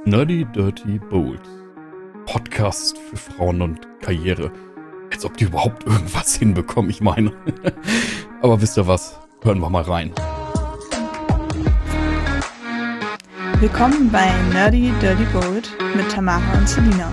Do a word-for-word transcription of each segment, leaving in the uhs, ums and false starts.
Nerdy Dirty Bold. Podcast für Frauen und Karriere. Als ob die überhaupt irgendwas hinbekommen, ich meine. Aber wisst ihr was? Hören wir mal rein. Willkommen bei Nerdy Dirty Bold mit Tamara und Selina.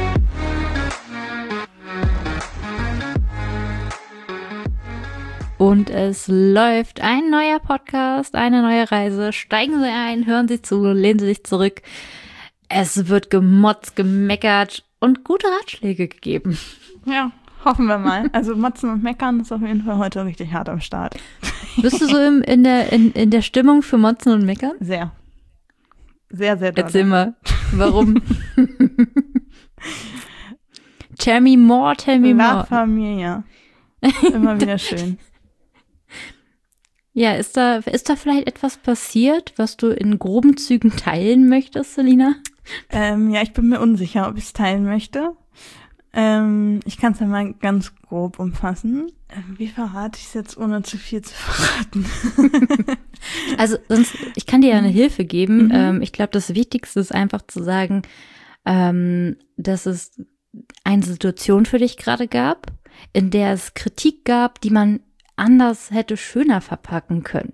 Und es läuft ein neuer Podcast, eine neue Reise. Steigen Sie ein, hören Sie zu, lehnen Sie sich zurück. Es wird gemotzt, gemeckert und gute Ratschläge gegeben. Ja, hoffen wir mal. Also Motzen und Meckern ist auf jeden Fall heute richtig hart am Start. Bist du so im, in, der, in, in der Stimmung für Motzen und Meckern? Sehr. Sehr, sehr doll. Erzähl mal, warum? Tell me more, tell me La more. Familia. Immer wieder schön. Ja, ist da, ist da vielleicht etwas passiert, was du in groben Zügen teilen möchtest, Selina? Ähm, ja, ich bin mir unsicher, ob ich es teilen möchte. Ähm, ich kann es ja mal ganz grob umfassen. Ähm, wie verrate ich es jetzt, ohne zu viel zu verraten? Also sonst, ich kann dir ja eine Hilfe geben. Mhm. Ähm, ich glaube, das Wichtigste ist einfach zu sagen, ähm, dass es eine Situation für dich gerade gab, in der es Kritik gab, die man anders hätte schöner verpacken können.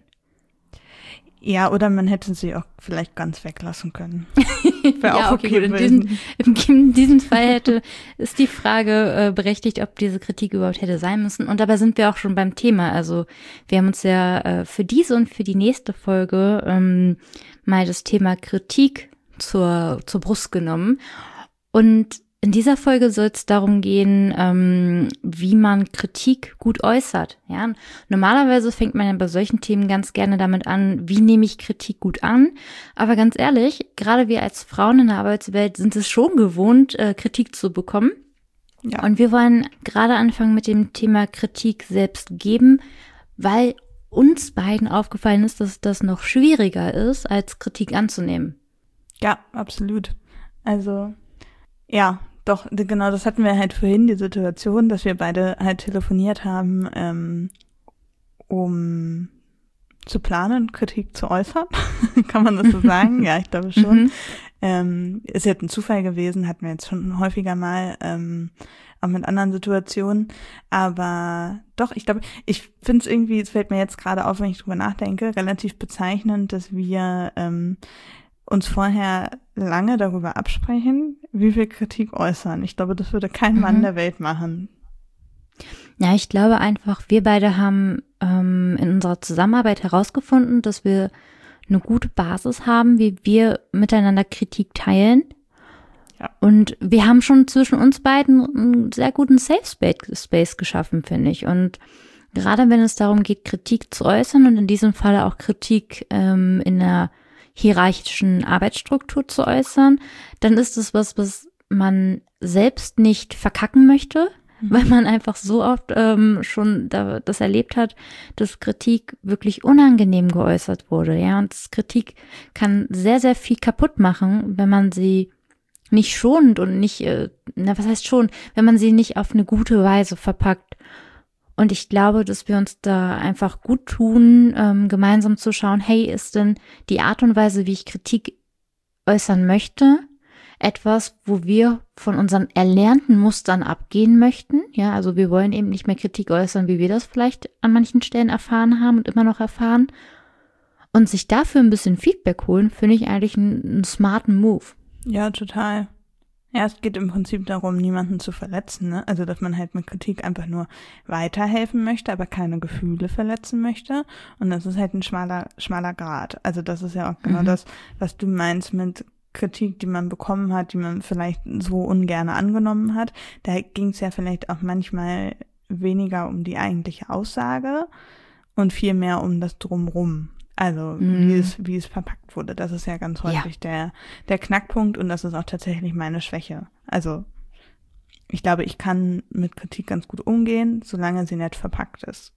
Ja, oder man hätte sie auch vielleicht ganz weglassen können. Wäre Ja, auch okay, okay gut. In diesem, in diesem Fall hätte, ist die Frage äh, berechtigt, ob diese Kritik überhaupt hätte sein müssen. Und dabei sind wir auch schon beim Thema. Also wir haben uns ja äh, für diese und für die nächste Folge ähm, mal das Thema Kritik zur, zur Brust genommen. Und in dieser Folge soll es darum gehen, ähm, wie man Kritik gut äußert. Ja, normalerweise fängt man ja bei solchen Themen ganz gerne damit an, wie nehme ich Kritik gut an. Aber ganz ehrlich, gerade wir als Frauen in der Arbeitswelt sind es schon gewohnt, äh, Kritik zu bekommen. Ja. Und wir wollen gerade anfangen mit dem Thema Kritik selbst geben, weil uns beiden aufgefallen ist, dass das noch schwieriger ist, als Kritik anzunehmen. Ja, absolut. Also, ja. Doch, genau, das hatten wir halt vorhin, die Situation, dass wir beide halt telefoniert haben, ähm, um zu planen, Kritik zu äußern. Kann man das so sagen? Ja, ich glaube schon. Mhm. Ähm, ist jetzt ein Zufall gewesen, hatten wir jetzt schon häufiger mal, ähm, auch mit anderen Situationen. Aber doch, ich glaube, ich finde es irgendwie, es fällt mir jetzt gerade auf, wenn ich drüber nachdenke, relativ bezeichnend, dass wir ähm, uns vorher lange darüber absprechen, wie wir Kritik äußern. Ich glaube, das würde kein Mann mhm. der Welt machen. Ja, ich glaube einfach, wir beide haben ähm, in unserer Zusammenarbeit herausgefunden, dass wir eine gute Basis haben, wie wir miteinander Kritik teilen. Ja. Und wir haben schon zwischen uns beiden einen sehr guten Safe Space geschaffen, finde ich. Und gerade wenn es darum geht, Kritik zu äußern und in diesem Fall auch Kritik ähm, in der hierarchischen Arbeitsstruktur zu äußern, dann ist es was, was man selbst nicht verkacken möchte, mhm. weil man einfach so oft ähm, schon da, das erlebt hat, dass Kritik wirklich unangenehm geäußert wurde. Ja, und das Kritik kann sehr, sehr viel kaputt machen, wenn man sie nicht schonend und nicht, äh, na was heißt schon, wenn man sie nicht auf eine gute Weise verpackt. Und ich glaube, dass wir uns da einfach gut tun, ähm, gemeinsam zu schauen, hey, ist denn die Art und Weise, wie ich Kritik äußern möchte, etwas, wo wir von unseren erlernten Mustern abgehen möchten? Ja, also wir wollen eben nicht mehr Kritik äußern, wie wir das vielleicht an manchen Stellen erfahren haben und immer noch erfahren. Und sich dafür ein bisschen Feedback holen, finde ich eigentlich einen, einen smarten Move. Ja, total. Ja, es geht im Prinzip darum, niemanden zu verletzen, ne? Also, dass man halt mit Kritik einfach nur weiterhelfen möchte, aber keine Gefühle verletzen möchte. Und das ist halt ein schmaler, schmaler Grat. Also, das ist ja auch genau mhm. das, was du meinst mit Kritik, die man bekommen hat, die man vielleicht so ungern angenommen hat. Da ging es ja vielleicht auch manchmal weniger um die eigentliche Aussage und viel mehr um das Drumrum. Also mhm. wie es wie es verpackt wurde, das ist ja ganz häufig ja. der der Knackpunkt und das ist auch tatsächlich meine Schwäche. Also ich glaube, ich kann mit Kritik ganz gut umgehen, solange sie nicht verpackt ist.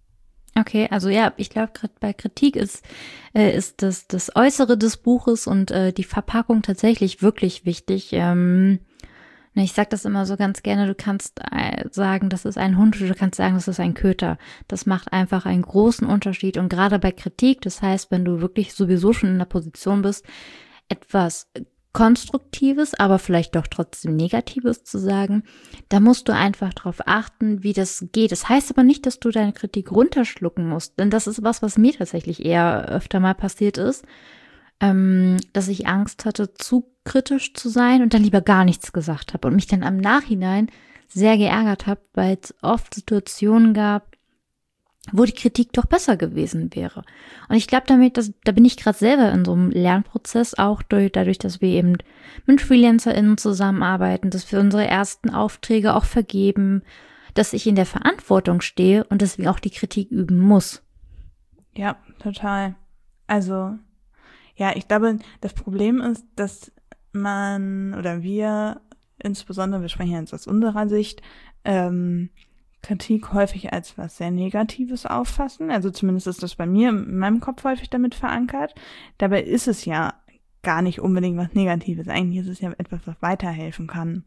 Okay, also ja, ich glaube, gerade bei Kritik ist äh, ist das das Äußere des Buches und äh, die Verpackung tatsächlich wirklich wichtig. Ähm, Ich sage das immer so ganz gerne, du kannst sagen, das ist ein Hund, du kannst sagen, das ist ein Köter. Das macht einfach einen großen Unterschied. Und gerade bei Kritik, das heißt, wenn du wirklich sowieso schon in der Position bist, etwas Konstruktives, aber vielleicht doch trotzdem Negatives zu sagen, da musst du einfach drauf achten, wie das geht. Das heißt aber nicht, dass du deine Kritik runterschlucken musst, denn das ist was, was mir tatsächlich eher öfter mal passiert ist, ähm, dass ich Angst hatte, zu kritisch zu sein und dann lieber gar nichts gesagt habe und mich dann am Nachhinein sehr geärgert habe, weil es oft Situationen gab, wo die Kritik doch besser gewesen wäre. Und ich glaube damit, dass, da bin ich gerade selber in so einem Lernprozess, auch durch, dadurch, dass wir eben mit FreelancerInnen zusammenarbeiten, dass wir unsere ersten Aufträge auch vergeben, dass ich in der Verantwortung stehe und deswegen auch die Kritik üben muss. Ja, total. Also, ja, ich glaube, das Problem ist, dass man oder wir, insbesondere, wir sprechen jetzt aus unserer Sicht, ähm, Kritik häufig als was sehr Negatives auffassen. Also zumindest ist das bei mir in meinem Kopf häufig damit verankert. Dabei ist es ja gar nicht unbedingt was Negatives. Eigentlich ist es ja etwas, was weiterhelfen kann.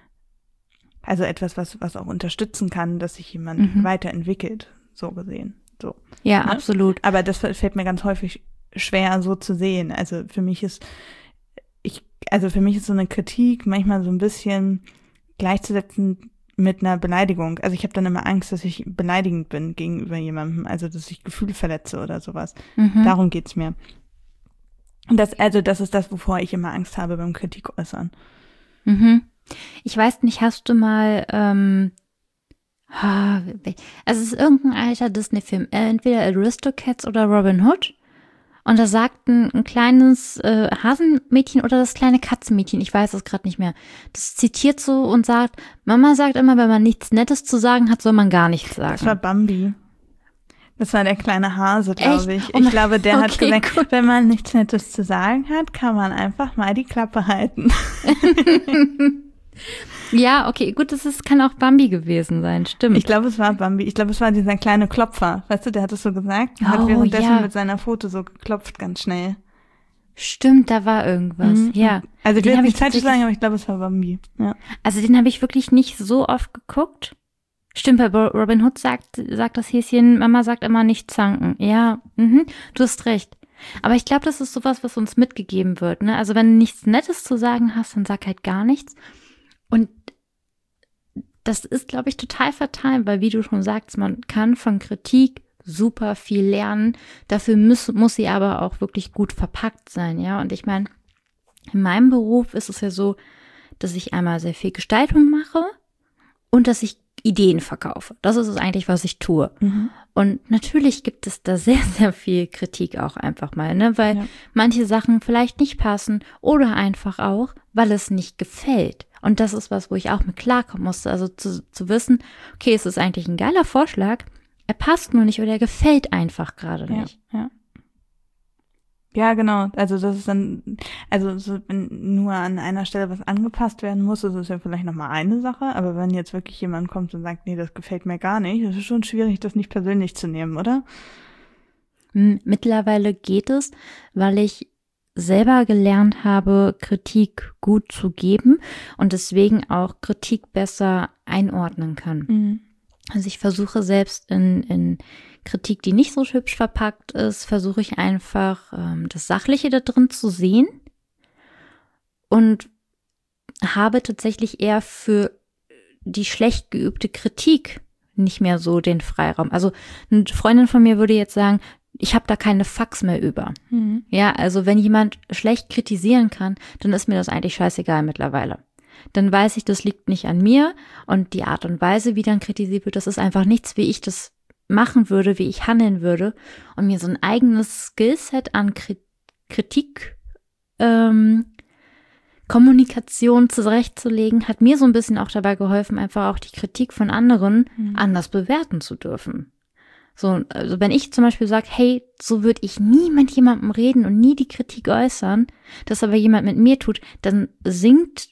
Also etwas, was was auch unterstützen kann, dass sich jemand mhm. weiterentwickelt, so gesehen. So. Ja, ne? Absolut. Aber das fällt mir ganz häufig schwer, so zu sehen. Also für mich ist ich, also für mich ist so eine Kritik manchmal so ein bisschen gleichzusetzen mit einer Beleidigung. Also ich habe dann immer Angst, dass ich beleidigend bin gegenüber jemandem, also dass ich Gefühle verletze oder sowas. Mhm. Darum geht's mir. Und das, also das ist das, wovor ich immer Angst habe beim Kritik äußern. Mhm. Ich weiß nicht, hast du mal, ähm, also es ist irgendein alter Disney-Film, entweder Aristocats oder Robin Hood. Und da sagt ein, ein kleines äh, Hasenmädchen oder das kleine Katzenmädchen, ich weiß es gerade nicht mehr, das zitiert so und sagt, Mama sagt immer, wenn man nichts Nettes zu sagen hat, soll man gar nichts sagen. Das war Bambi. Das war der kleine Hase, glaube ich. Oh ich glaube, der okay, hat gesagt, gut. Wenn man nichts Nettes zu sagen hat, kann man einfach mal die Klappe halten. Ja, okay, gut, das ist, kann auch Bambi gewesen sein, stimmt. Ich glaube, es war Bambi. Ich glaube, es war dieser kleine Klopfer. Weißt du, der hat es so gesagt. Er hat Oh, währenddessen ja. mit seiner Foto so geklopft, ganz schnell. Stimmt, da war irgendwas, Mhm. ja. Also ich Den will hab jetzt nicht ich falsch tatsächlich- sagen, aber ich glaube, es war Bambi. Ja. Also den habe ich wirklich nicht so oft geguckt. Stimmt, bei Bo- Robin Hood sagt, sagt das Häschen, Mama sagt immer nicht zanken. Ja, mhm, du hast recht. Aber ich glaube, das ist sowas, was uns mitgegeben wird, ne? Also wenn du nichts Nettes zu sagen hast, dann sag halt gar nichts. Und das ist, glaube ich, total fatal, weil wie du schon sagst, man kann von Kritik super viel lernen. Dafür muss, muss sie aber auch wirklich gut verpackt sein, ja. Und ich meine, in meinem Beruf ist es ja so, dass ich einmal sehr viel Gestaltung mache und dass ich Ideen verkaufe. Das ist es eigentlich, was ich tue. Mhm. Und natürlich gibt es da sehr, sehr viel Kritik auch einfach mal, ne, weil Ja. manche Sachen vielleicht nicht passen oder einfach auch, weil es nicht gefällt. Und das ist was, wo ich auch mit klarkommen musste. Also zu, zu wissen, okay, es ist eigentlich ein geiler Vorschlag, er passt nur nicht oder er gefällt einfach gerade Ja, nicht. ja. Ja, genau. Also das ist dann, also so, wenn nur an einer Stelle was angepasst werden muss, ist es ja vielleicht nochmal eine Sache. Aber wenn jetzt wirklich jemand kommt und sagt, nee, das gefällt mir gar nicht, das ist schon schwierig, das nicht persönlich zu nehmen, oder? Hm, Mittlerweile geht es, weil ich selber gelernt habe, Kritik gut zu geben und deswegen auch Kritik besser einordnen kann. Mhm. Also ich versuche selbst in, in Kritik, die nicht so hübsch verpackt ist, versuche ich einfach ähm, das Sachliche da drin zu sehen und habe tatsächlich eher für die schlecht geübte Kritik nicht mehr so den Freiraum. Also eine Freundin von mir würde jetzt sagen, ich habe da keine Fax mehr über. Mhm. Ja, also wenn jemand schlecht kritisieren kann, dann ist mir das eigentlich scheißegal mittlerweile. Dann weiß ich, das liegt nicht an mir und die Art und Weise, wie dann kritisiert wird, das ist einfach nichts, wie ich das machen würde, wie ich handeln würde. Und mir so ein eigenes Skillset an Kritik, ähm, Kommunikation zurechtzulegen, hat mir so ein bisschen auch dabei geholfen, einfach auch die Kritik von anderen Mhm. anders bewerten zu dürfen. So, also wenn ich zum Beispiel sage, hey, so würde ich nie mit jemandem reden und nie die Kritik äußern, das aber jemand mit mir tut, dann sinkt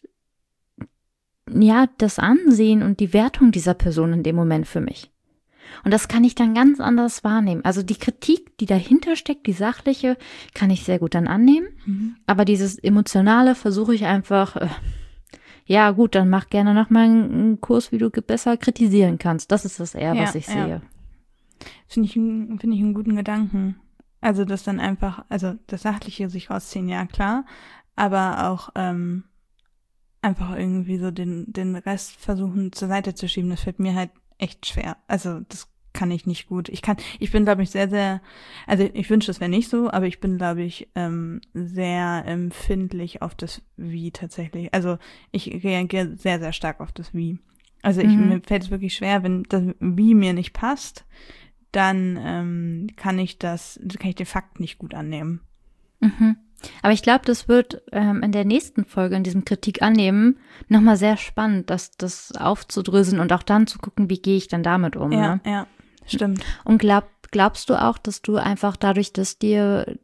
ja das Ansehen und die Wertung dieser Person in dem Moment für mich. Und das kann ich dann ganz anders wahrnehmen. Also die Kritik, die dahinter steckt, die sachliche, kann ich sehr gut dann annehmen. Mhm. Aber dieses Emotionale versuche ich einfach, äh, ja gut, dann mach gerne nochmal einen Kurs, wie du besser kritisieren kannst. Das ist das eher, Ja, was ich ja. sehe. Finde ich, ein- finde ich einen guten Gedanken. Also das dann einfach, also das Sachliche sich rausziehen, ja klar. aber auch ähm, einfach irgendwie so den, den Rest versuchen zur Seite zu schieben. Das fällt mir halt echt schwer. Also das kann ich nicht gut. Ich kann, ich bin, glaube ich, sehr, sehr, also ich wünsche, es wäre nicht so, aber ich bin, glaube ich, ähm, sehr empfindlich auf das Wie tatsächlich. Also ich reagiere sehr, sehr stark auf das Wie. Also ich, Mhm. mir fällt es wirklich schwer, wenn das Wie mir nicht passt, dann ähm, kann ich das, kann ich den Fakt nicht gut annehmen. Mhm. Aber ich glaube, das wird ähm, in der nächsten Folge, in diesem Kritik annehmen, nochmal sehr spannend, das, das aufzudröseln und auch dann zu gucken, wie gehe ich dann damit um. Ja, Ne? ja, stimmt. Und glaub, glaubst du auch, dass du einfach dadurch, dass dir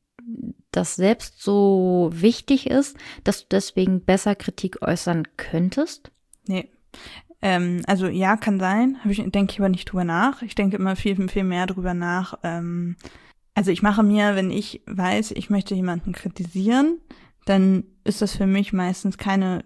das selbst so wichtig ist, dass du deswegen besser Kritik äußern könntest? Nee. Ähm, also ja, kann sein. Hab ich, denke ich aber nicht drüber nach. Ich denke immer viel, viel mehr drüber nach. Ähm, also ich mache mir, wenn ich weiß, ich möchte jemanden kritisieren, dann ist das für mich meistens keine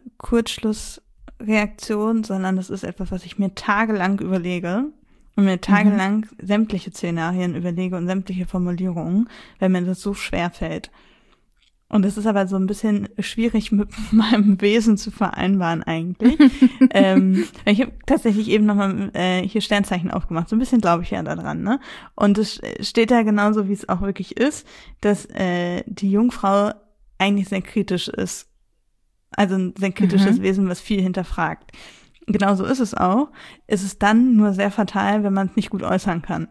Kurzschlussreaktion, sondern das ist etwas, was ich mir tagelang überlege und mir tagelang mhm. sämtliche Szenarien überlege und sämtliche Formulierungen, weil mir das so schwer fällt. Und es ist aber so ein bisschen schwierig mit meinem Wesen zu vereinbaren eigentlich. ähm, ich habe tatsächlich eben nochmal äh, hier Sternzeichen aufgemacht. So ein bisschen glaube ich ja daran, ne? Und es steht da genauso, wie es auch wirklich ist, dass äh, die Jungfrau eigentlich sehr kritisch ist. Also ein sehr kritisches mhm. Wesen, was viel hinterfragt. Genauso ist es auch. Es ist dann nur sehr fatal, wenn man es nicht gut äußern kann.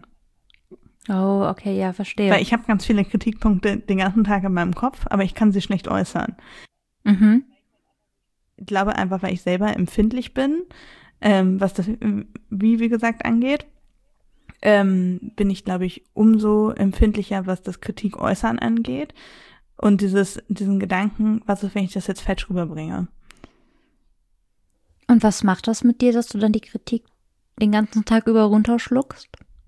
Oh, okay, ja, verstehe. Weil ich habe ganz viele Kritikpunkte den ganzen Tag in meinem Kopf, aber ich kann sie schlecht äußern. Mhm. Ich glaube einfach, weil ich selber empfindlich bin, ähm, was das wie, wie gesagt, angeht, ähm, bin ich, glaube ich, umso empfindlicher, was das Kritik äußern angeht. Und dieses, diesen Gedanken, was ist, wenn ich das jetzt falsch rüberbringe? Und was macht das mit dir, dass du dann die Kritik den ganzen Tag über runterschluckst?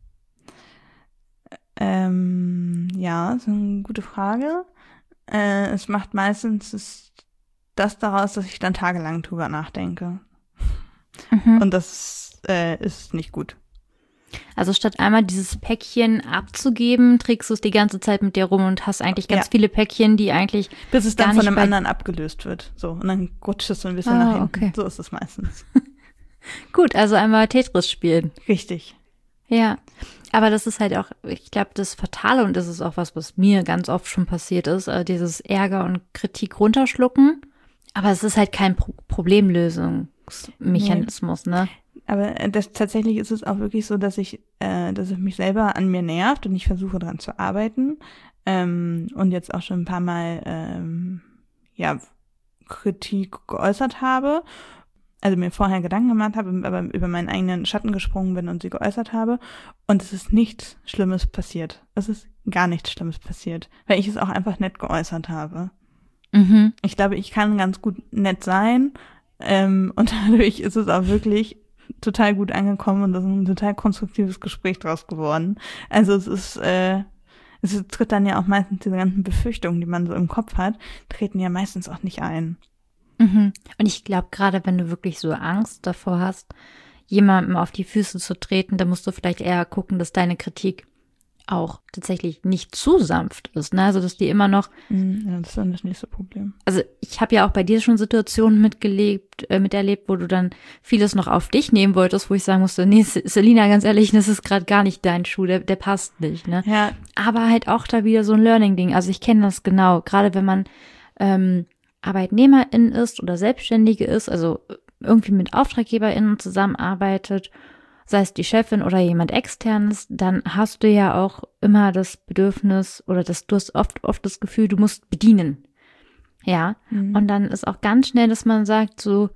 Ähm, ja, das ist eine gute Frage. Äh, es macht meistens das daraus, dass ich dann tagelang drüber nachdenke. Mhm. Und das äh, ist nicht gut. Also statt einmal dieses Päckchen abzugeben, trägst du es die ganze Zeit mit dir rum und hast eigentlich ganz ja. viele Päckchen, die eigentlich bis es dann gar von nicht einem anderen abgelöst wird. So, und dann rutscht es so ein bisschen ah, nach hinten. Okay. So ist es meistens. Gut, also einmal Tetris spielen. Richtig. Ja, aber das ist halt auch, ich glaube, das Fatale, und das ist auch was, was mir ganz oft schon passiert ist, äh, dieses Ärger und Kritik runterschlucken. Aber es ist halt kein Pro- Problemlösungsmechanismus, nee. ne? Aber das, tatsächlich ist es auch wirklich so, dass ich, äh, dass es mich selber an mir nervt und ich versuche daran zu arbeiten. Ähm, und jetzt auch schon ein paar Mal, ähm, ja, Kritik geäußert habe. Also mir vorher Gedanken gemacht habe, aber über meinen eigenen Schatten gesprungen bin und sie geäußert habe. Und es ist nichts Schlimmes passiert. Es ist gar nichts Schlimmes passiert, weil ich es auch einfach nett geäußert habe. Mhm. Ich glaube, ich kann ganz gut nett sein. Ähm, und dadurch ist es auch wirklich total gut angekommen und das ist ein total konstruktives Gespräch draus geworden. Also es ist, äh, es tritt dann ja auch meistens diese ganzen Befürchtungen, die man so im Kopf hat, treten ja meistens auch nicht ein. Mhm. Und ich glaube, gerade wenn du wirklich so Angst davor hast, jemandem auf die Füße zu treten, dann musst du vielleicht eher gucken, dass deine Kritik auch tatsächlich nicht zu sanft ist, ne? Also, dass die immer noch. Ja, das ist dann das nächste Problem. Also, ich habe ja auch bei dir schon Situationen mitgelebt, äh, miterlebt, wo du dann vieles noch auf dich nehmen wolltest, wo ich sagen musste, nee, Selina, ganz ehrlich, das ist gerade gar nicht dein Schuh, der, der passt nicht, ne? Ja. Aber halt auch da wieder so ein Learning-Ding. Also, ich kenne das genau, gerade wenn man ähm, ArbeitnehmerInnen ist oder Selbstständige ist, also irgendwie mit AuftraggeberInnen zusammenarbeitet, sei es die Chefin oder jemand Externes, dann hast du ja auch immer das Bedürfnis oder das, du hast oft, oft das Gefühl, du musst bedienen. Ja, mhm. Und dann ist auch ganz schnell, dass man sagt so,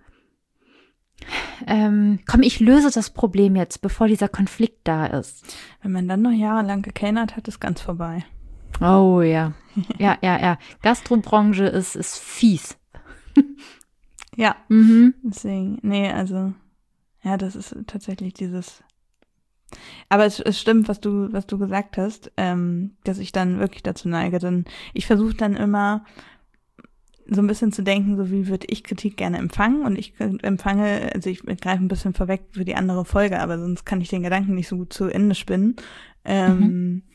ähm, komm, ich löse das Problem jetzt, bevor dieser Konflikt da ist. Wenn man dann noch jahrelang gekellnert hat, ist ganz vorbei. Oh ja, ja, ja, ja. Gastrobranche ist, ist fies. Ja, mhm. Deswegen, nee, also, ja, das ist tatsächlich dieses, aber es, es stimmt, was du, was du gesagt hast, ähm, dass ich dann wirklich dazu neige, denn ich versuche dann immer so ein bisschen zu denken, so wie würde ich Kritik gerne empfangen und ich empfange, also ich greife ein bisschen vorweg für die andere Folge, aber sonst kann ich den Gedanken nicht so gut zu Ende spinnen. Ähm, mhm.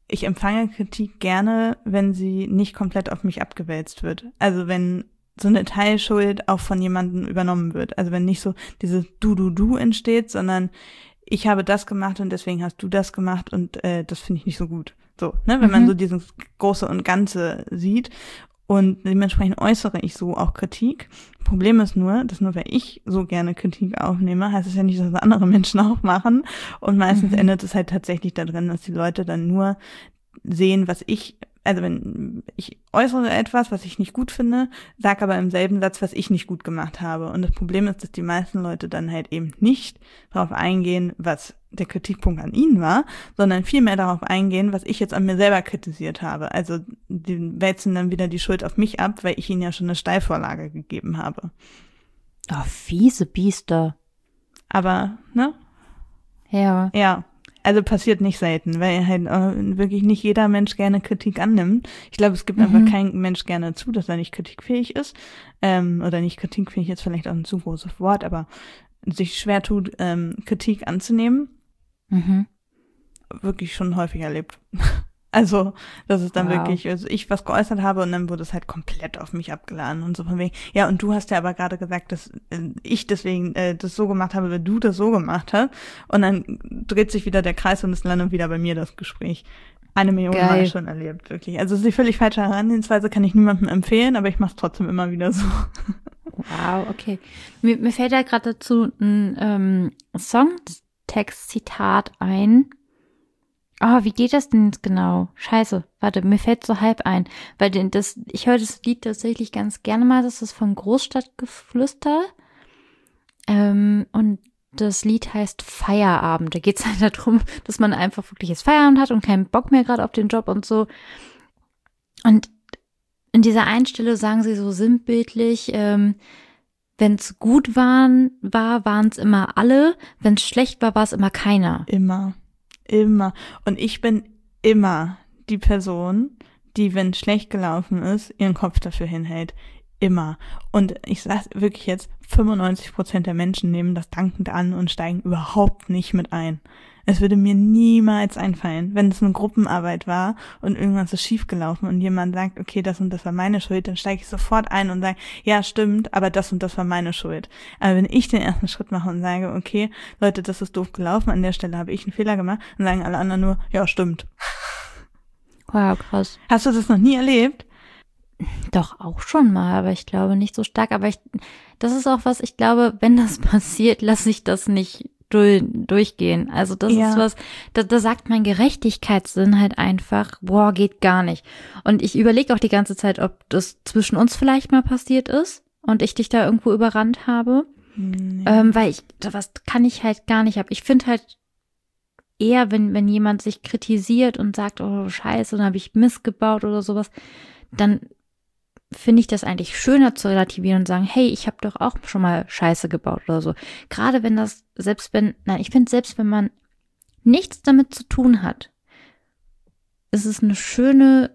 ich empfange Kritik gerne, wenn sie nicht komplett auf mich abgewälzt wird. Also wenn so eine Teilschuld auch von jemandem übernommen wird. Also wenn nicht so dieses Du-Du-Du entsteht, sondern ich habe das gemacht und deswegen hast du das gemacht und äh, das finde ich nicht so gut. So, ne, wenn mhm. man so dieses Große und Ganze sieht. Und dementsprechend äußere ich so auch Kritik. Problem ist nur, dass nur weil ich so gerne Kritik aufnehme, heißt es ja nicht, dass das andere Menschen auch machen. Und meistens mhm. endet es halt tatsächlich darin, dass die Leute dann nur sehen, was ich, also wenn ich äußere etwas, was ich nicht gut finde, sag aber im selben Satz, was ich nicht gut gemacht habe. Und das Problem ist, dass die meisten Leute dann halt eben nicht darauf eingehen, was der Kritikpunkt an ihnen war, sondern vielmehr darauf eingehen, was ich jetzt an mir selber kritisiert habe. Also die wälzen dann wieder die Schuld auf mich ab, weil ich ihnen ja schon eine Steilvorlage gegeben habe. Oh, fiese Biester. Aber, ne? Ja. Ja. Also passiert nicht selten, weil halt äh, wirklich nicht jeder Mensch gerne Kritik annimmt. Ich glaube, es gibt mhm. einfach keinen Mensch gerne zu, dass er nicht kritikfähig ist. Ähm, oder nicht kritikfähig ist vielleicht auch ein zu großes Wort, aber sich schwer tut, ähm, Kritik anzunehmen. Mhm. Wirklich schon häufig erlebt. Also, das ist dann wow. wirklich, also ich was geäußert habe und dann wurde es halt komplett auf mich abgeladen und so von wegen, ja, und du hast ja aber gerade gesagt, dass äh, ich deswegen äh, das so gemacht habe, weil du das so gemacht hast. Und dann dreht sich wieder der Kreis und es landet wieder bei mir das Gespräch. Eine Million Geil. Mal schon erlebt, wirklich. Also, es ist die völlig falsche Herangehensweise, kann ich niemandem empfehlen, aber ich mache es trotzdem immer wieder so. Wow, okay. Mir, mir fällt da gerade dazu ein ähm, Songtext-Zitat ein. Oh, wie geht das denn jetzt genau? Scheiße, warte, mir fällt so halb ein. Weil den, das, ich höre das Lied tatsächlich ganz gerne mal, das ist von Großstadtgeflüster. Ähm, und das Lied heißt Feierabend. Da geht es halt darum, dass man einfach wirklich jetzt Feierabend hat und keinen Bock mehr gerade auf den Job und so. Und in dieser einen Stelle sagen sie so sinnbildlich, ähm, wenn es gut waren, war, waren es immer alle. Wenn es schlecht war, war es immer keiner. Immer. Immer. Und ich bin immer die Person, die, wenn es schlecht gelaufen ist, ihren Kopf dafür hinhält. Immer. Und ich sag wirklich jetzt, fünfundneunzig Prozent der Menschen nehmen das dankend an und steigen überhaupt nicht mit ein. Es würde mir niemals einfallen, wenn es eine Gruppenarbeit war und irgendwas ist schiefgelaufen und jemand sagt, okay, das und das war meine Schuld, dann steige ich sofort ein und sage, ja, stimmt, aber das und das war meine Schuld. Aber wenn ich den ersten Schritt mache und sage, okay, Leute, das ist doof gelaufen, an der Stelle habe ich einen Fehler gemacht, dann sagen alle anderen nur, ja, stimmt. Wow, krass. Hast du das noch nie erlebt? Doch, auch schon mal, aber ich glaube nicht so stark. Aber ich, das ist auch was, ich glaube, wenn das passiert, lasse ich das nicht durch, durchgehen. Also das ja. ist was, da, da sagt mein Gerechtigkeitssinn halt einfach, boah, geht gar nicht. Und ich überlege auch die ganze Zeit, ob das zwischen uns vielleicht mal passiert ist und ich dich da irgendwo überrannt habe. Nee. Ähm, weil ich, was kann ich halt gar nicht ab. Ich finde halt eher, wenn, wenn jemand sich kritisiert und sagt, oh, scheiße, dann habe ich Mist gebaut oder sowas, dann finde ich das eigentlich schöner zu relativieren und sagen, hey, ich habe doch auch schon mal Scheiße gebaut oder so. Gerade wenn das, selbst wenn, nein, ich finde, selbst wenn man nichts damit zu tun hat, ist es eine schöne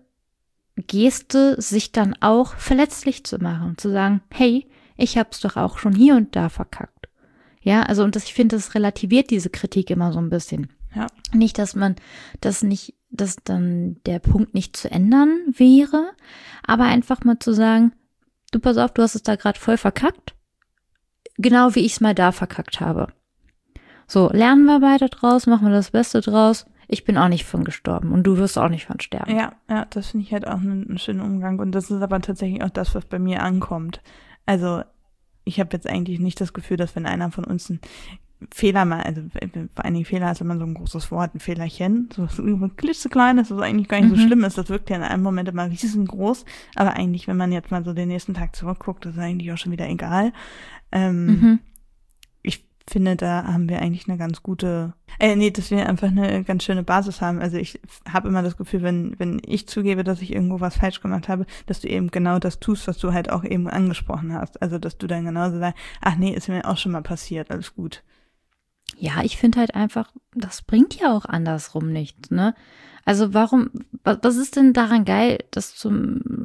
Geste, sich dann auch verletzlich zu machen und zu sagen, hey, ich habe es doch auch schon hier und da verkackt. Ja, also und das, ich finde, das relativiert diese Kritik immer so ein bisschen. Ja. Nicht, dass man das nicht, dass dann der Punkt nicht zu ändern wäre, aber einfach mal zu sagen, du pass auf, du hast es da gerade voll verkackt, genau wie ich es mal da verkackt habe. So, lernen wir beide draus, machen wir das Beste draus. Ich bin auch nicht von gestorben und du wirst auch nicht von sterben. Ja, ja, das finde ich halt auch einen, einen schönen Umgang und das ist aber tatsächlich auch das, was bei mir ankommt. Also ich habe jetzt eigentlich nicht das Gefühl, dass wenn einer von uns ein Fehler mal, also vor allen Dingen Fehler ist immer so ein großes Wort, ein Fehlerchen, so ein klitzekleines, das eigentlich gar nicht mhm. so schlimm ist, das wirkt ja in einem Moment immer riesengroß, aber eigentlich, wenn man jetzt mal so den nächsten Tag zurückguckt, das ist eigentlich auch schon wieder egal. Ähm, mhm. Ich finde, da haben wir eigentlich eine ganz gute, äh, nee, dass wir einfach eine ganz schöne Basis haben. Also ich habe immer das Gefühl, wenn wenn ich zugebe, dass ich irgendwo was falsch gemacht habe, dass du eben genau das tust, was du halt auch eben angesprochen hast. Also dass du dann genauso sagst, ach nee, ist mir auch schon mal passiert, alles gut. Ja, ich finde halt einfach, das bringt ja auch andersrum nichts, ne? Also warum, was ist denn daran geil, das zu,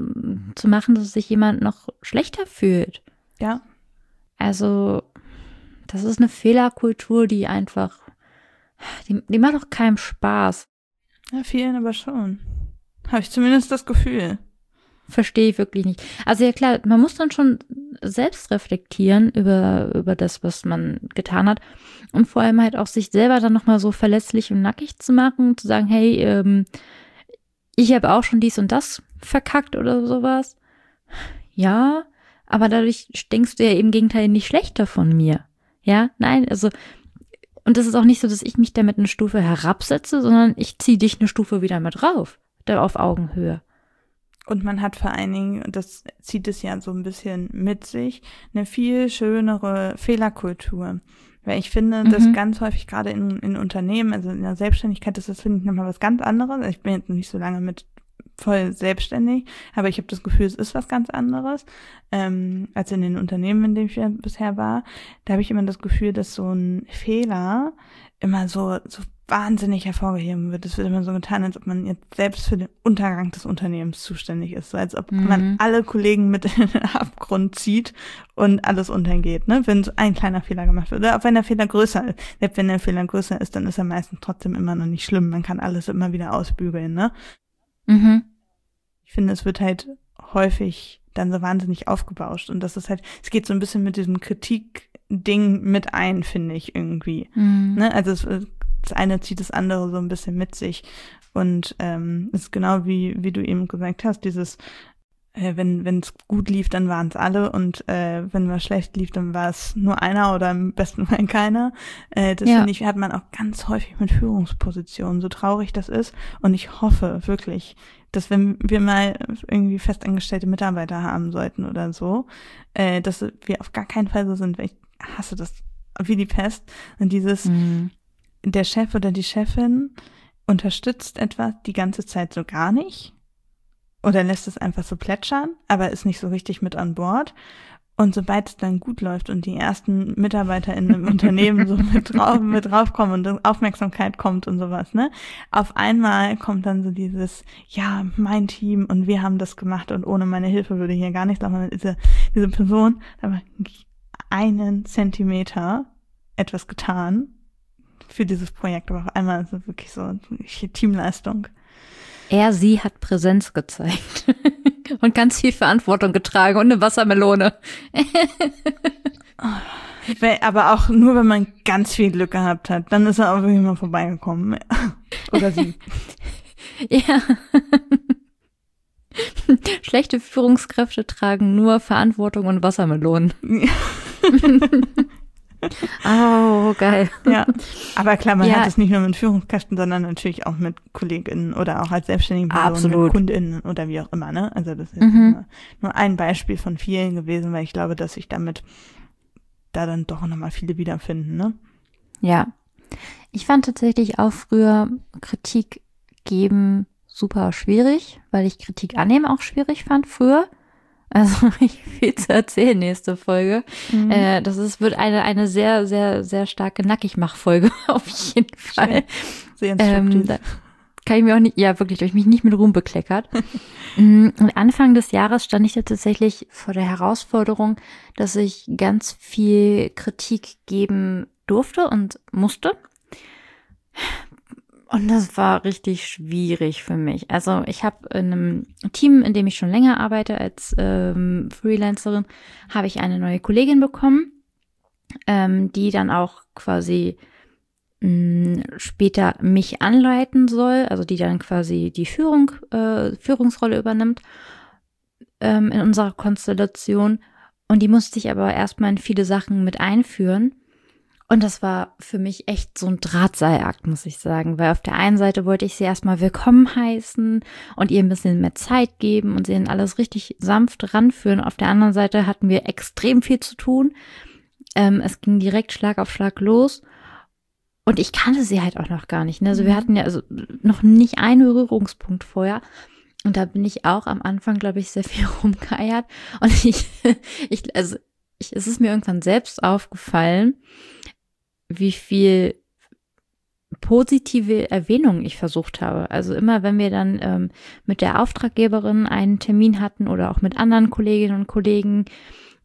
zu machen, dass sich jemand noch schlechter fühlt? Ja. Also, das ist eine Fehlerkultur, die einfach, die, die macht doch keinem Spaß. Ja, vielen aber schon. Habe ich zumindest das Gefühl. Verstehe ich wirklich nicht. Also ja klar, man muss dann schon selbst reflektieren über, über das, was man getan hat. Und vor allem halt auch sich selber dann nochmal so verletzlich und nackig zu machen, zu sagen, hey, ähm, ich habe auch schon dies und das verkackt oder sowas. Ja, aber dadurch denkst du ja im Gegenteil nicht schlechter von mir. Ja, nein, also und es ist auch nicht so, dass ich mich damit eine Stufe herabsetze, sondern ich ziehe dich eine Stufe wieder mit rauf, da auf Augenhöhe. Und man hat vor allen Dingen, und das zieht es ja so ein bisschen mit sich, eine viel schönere Fehlerkultur. Weil ich finde, mhm. dass ganz häufig gerade in, in Unternehmen, also in der Selbstständigkeit, ist das, finde ich, nochmal was ganz anderes. Ich bin jetzt noch nicht so lange mit voll selbstständig, aber ich habe das Gefühl, es ist was ganz anderes, ähm, als in den Unternehmen, in denen ich ja bisher war. Da habe ich immer das Gefühl, dass so ein Fehler immer so, so wahnsinnig hervorgehoben wird. Es wird immer so getan, als ob man jetzt selbst für den Untergang des Unternehmens zuständig ist. So als ob mhm. man alle Kollegen mit in den Abgrund zieht und alles untergeht, ne? Wenn so ein kleiner Fehler gemacht wird. Oder auch wenn der Fehler größer ist. Selbst wenn der Fehler größer ist, dann ist er meistens trotzdem immer noch nicht schlimm. Man kann alles immer wieder ausbügeln, ne? Mhm. Ich finde, es wird halt häufig dann so wahnsinnig aufgebauscht. Und das ist halt, es geht so ein bisschen mit diesem Kritik-Ding mit ein, finde ich irgendwie. Mhm. Ne? Also es, das eine zieht das andere so ein bisschen mit sich. Und ähm, es ist genau wie wie du eben gesagt hast, dieses, äh, wenn wenn es gut lief, dann waren es alle. Und äh, wenn was schlecht lief, dann war es nur einer oder im besten Fall keiner. Äh, das Ja. finde ich, hat man auch ganz häufig mit Führungspositionen, so traurig das ist. Und ich hoffe wirklich, dass wenn wir mal irgendwie festangestellte Mitarbeiter haben sollten oder so, äh, dass wir auf gar keinen Fall so sind, weil ich hasse das wie die Pest. Und dieses, Mhm. der Chef oder die Chefin unterstützt etwas die ganze Zeit so gar nicht oder lässt es einfach so plätschern, aber ist nicht so richtig mit an Bord. Und sobald es dann gut läuft und die ersten Mitarbeiter in einem Unternehmen so mit drauf, mit draufkommen und Aufmerksamkeit kommt und sowas, ne? Auf einmal kommt dann so dieses, ja, mein Team und wir haben das gemacht und ohne meine Hilfe würde hier gar nichts laufen. Dann ist diese, diese Person aber einen Zentimeter etwas getan für dieses Projekt, aber auf einmal ist es wirklich so eine Teamleistung. Er, sie hat Präsenz gezeigt und ganz viel Verantwortung getragen und eine Wassermelone. Aber auch nur, wenn man ganz viel Glück gehabt hat, dann ist er auch wirklich mal vorbeigekommen. Oder sie. Ja. Schlechte Führungskräfte tragen nur Verantwortung und Wassermelonen. Oh, geil. Ja, aber klar, man Ja. hat es nicht nur mit Führungskräften, sondern natürlich auch mit KollegInnen oder auch als selbstständige Person Absolut. mit KundInnen oder wie auch immer, ne? Also das ist Mhm. nur, nur ein Beispiel von vielen gewesen, weil ich glaube, dass sich damit da dann doch nochmal viele wiederfinden, ne? Ja. Ich fand tatsächlich auch früher Kritik geben super schwierig, weil ich Kritik annehmen auch schwierig fand früher. Also ich viel zu erzählen nächste Folge. Mhm. Äh, das ist, wird eine, eine sehr, sehr, sehr starke Nackigmach-Folge auf jeden Fall. Sehr Ähm, instruktiv. da kann ich mir auch nicht, ja wirklich, durch mich nicht mit Ruhm bekleckert. Mm, und Anfang des Jahres stand ich da tatsächlich vor der Herausforderung, dass ich ganz viel Kritik geben durfte und musste. Und das war richtig schwierig für mich. Also ich habe in einem Team, in dem ich schon länger arbeite als ähm, Freelancerin, habe ich eine neue Kollegin bekommen, ähm, die dann auch quasi mh, später mich anleiten soll, also die dann quasi die Führung, äh, Führungsrolle übernimmt ähm, in unserer Konstellation. Und die musste ich aber erstmal in viele Sachen mit einführen. Und das war für mich echt so ein Drahtseilakt, muss ich sagen, weil auf der einen Seite wollte ich sie erstmal willkommen heißen und ihr ein bisschen mehr Zeit geben und sie in alles richtig sanft ranführen. Auf der anderen Seite hatten wir extrem viel zu tun. Ähm, es ging direkt Schlag auf Schlag los und ich kannte sie halt auch noch gar nicht. Ne? Also wir hatten ja also noch nicht einen Berührungspunkt vorher. Und da bin ich auch am Anfang, glaube ich, sehr viel rumgeeiert. Und ich, ich also ich, es ist mir irgendwann selbst aufgefallen, wie viel positive Erwähnung ich versucht habe. Also immer, wenn wir dann ähm, mit der Auftraggeberin einen Termin hatten oder auch mit anderen Kolleginnen und Kollegen,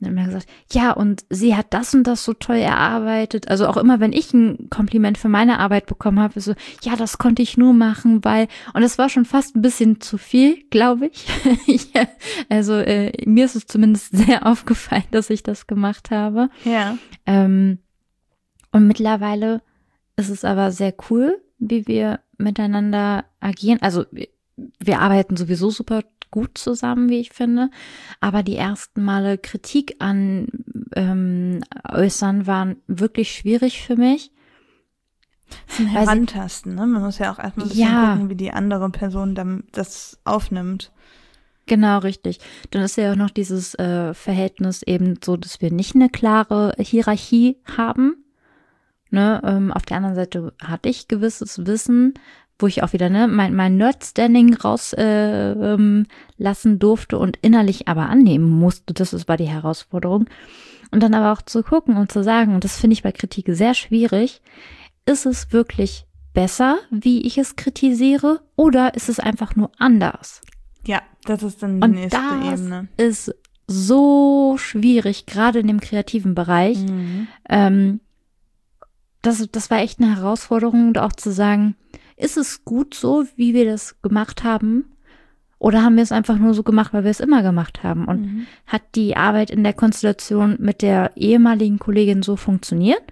dann hat man gesagt, ja, und sie hat das und das so toll erarbeitet. Also auch immer, wenn ich ein Kompliment für meine Arbeit bekommen habe, so, ja, das konnte ich nur machen, weil, und es war schon fast ein bisschen zu viel, glaube ich. ja, also äh, mir ist es zumindest sehr aufgefallen, dass ich das gemacht habe. Ja. Ähm, und mittlerweile ist es aber sehr cool, wie wir miteinander agieren. Also wir, wir arbeiten sowieso super gut zusammen, wie ich finde. Aber die ersten Male Kritik an ähm, äußern waren wirklich schwierig für mich. Das ist ein Herantasten, ne? Man muss ja auch erstmal ein bisschen ja. gucken, wie die andere Person dann das aufnimmt. Genau, richtig. Dann ist ja auch noch dieses äh, Verhältnis eben so, dass wir nicht eine klare Hierarchie haben. Ne? Ähm, auf der anderen Seite hatte ich gewisses Wissen, wo ich auch wieder ne, mein, mein Nerd-Standing rauslassen äh, ähm, lassen durfte und innerlich aber annehmen musste. Das ist, war die Herausforderung. Und dann aber auch zu gucken und zu sagen, und das finde ich bei Kritik sehr schwierig, ist es wirklich besser, wie ich es kritisiere, oder ist es einfach nur anders? Ja, das ist dann die und nächste das Ebene. Ist so schwierig, gerade in dem kreativen Bereich. Mhm. Ähm, das, das war echt eine Herausforderung, und auch zu sagen, ist es gut so, wie wir das gemacht haben? Oder haben wir es einfach nur so gemacht, weil wir es immer gemacht haben? Und Mhm. hat die Arbeit in der Konstellation mit der ehemaligen Kollegin so funktioniert?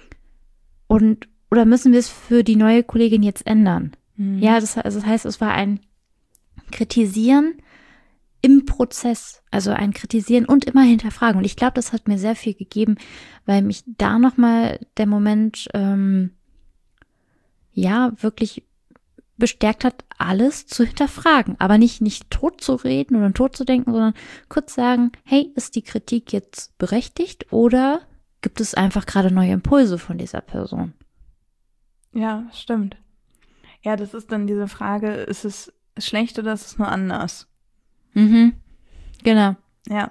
Und oder müssen wir es für die neue Kollegin jetzt ändern? Mhm. Ja, das, also das heißt, es war ein Kritisieren im Prozess, also ein Kritisieren und immer hinterfragen. Und ich glaube, das hat mir sehr viel gegeben, weil mich da nochmal der Moment, ähm, ja, wirklich bestärkt hat, alles zu hinterfragen. Aber nicht, nicht tot zu reden oder tot zu denken, sondern kurz sagen, hey, ist die Kritik jetzt berechtigt oder gibt es einfach gerade neue Impulse von dieser Person? Ja, stimmt. Ja, das ist dann diese Frage, ist es schlecht oder ist es nur anders? Mhm, genau. Ja.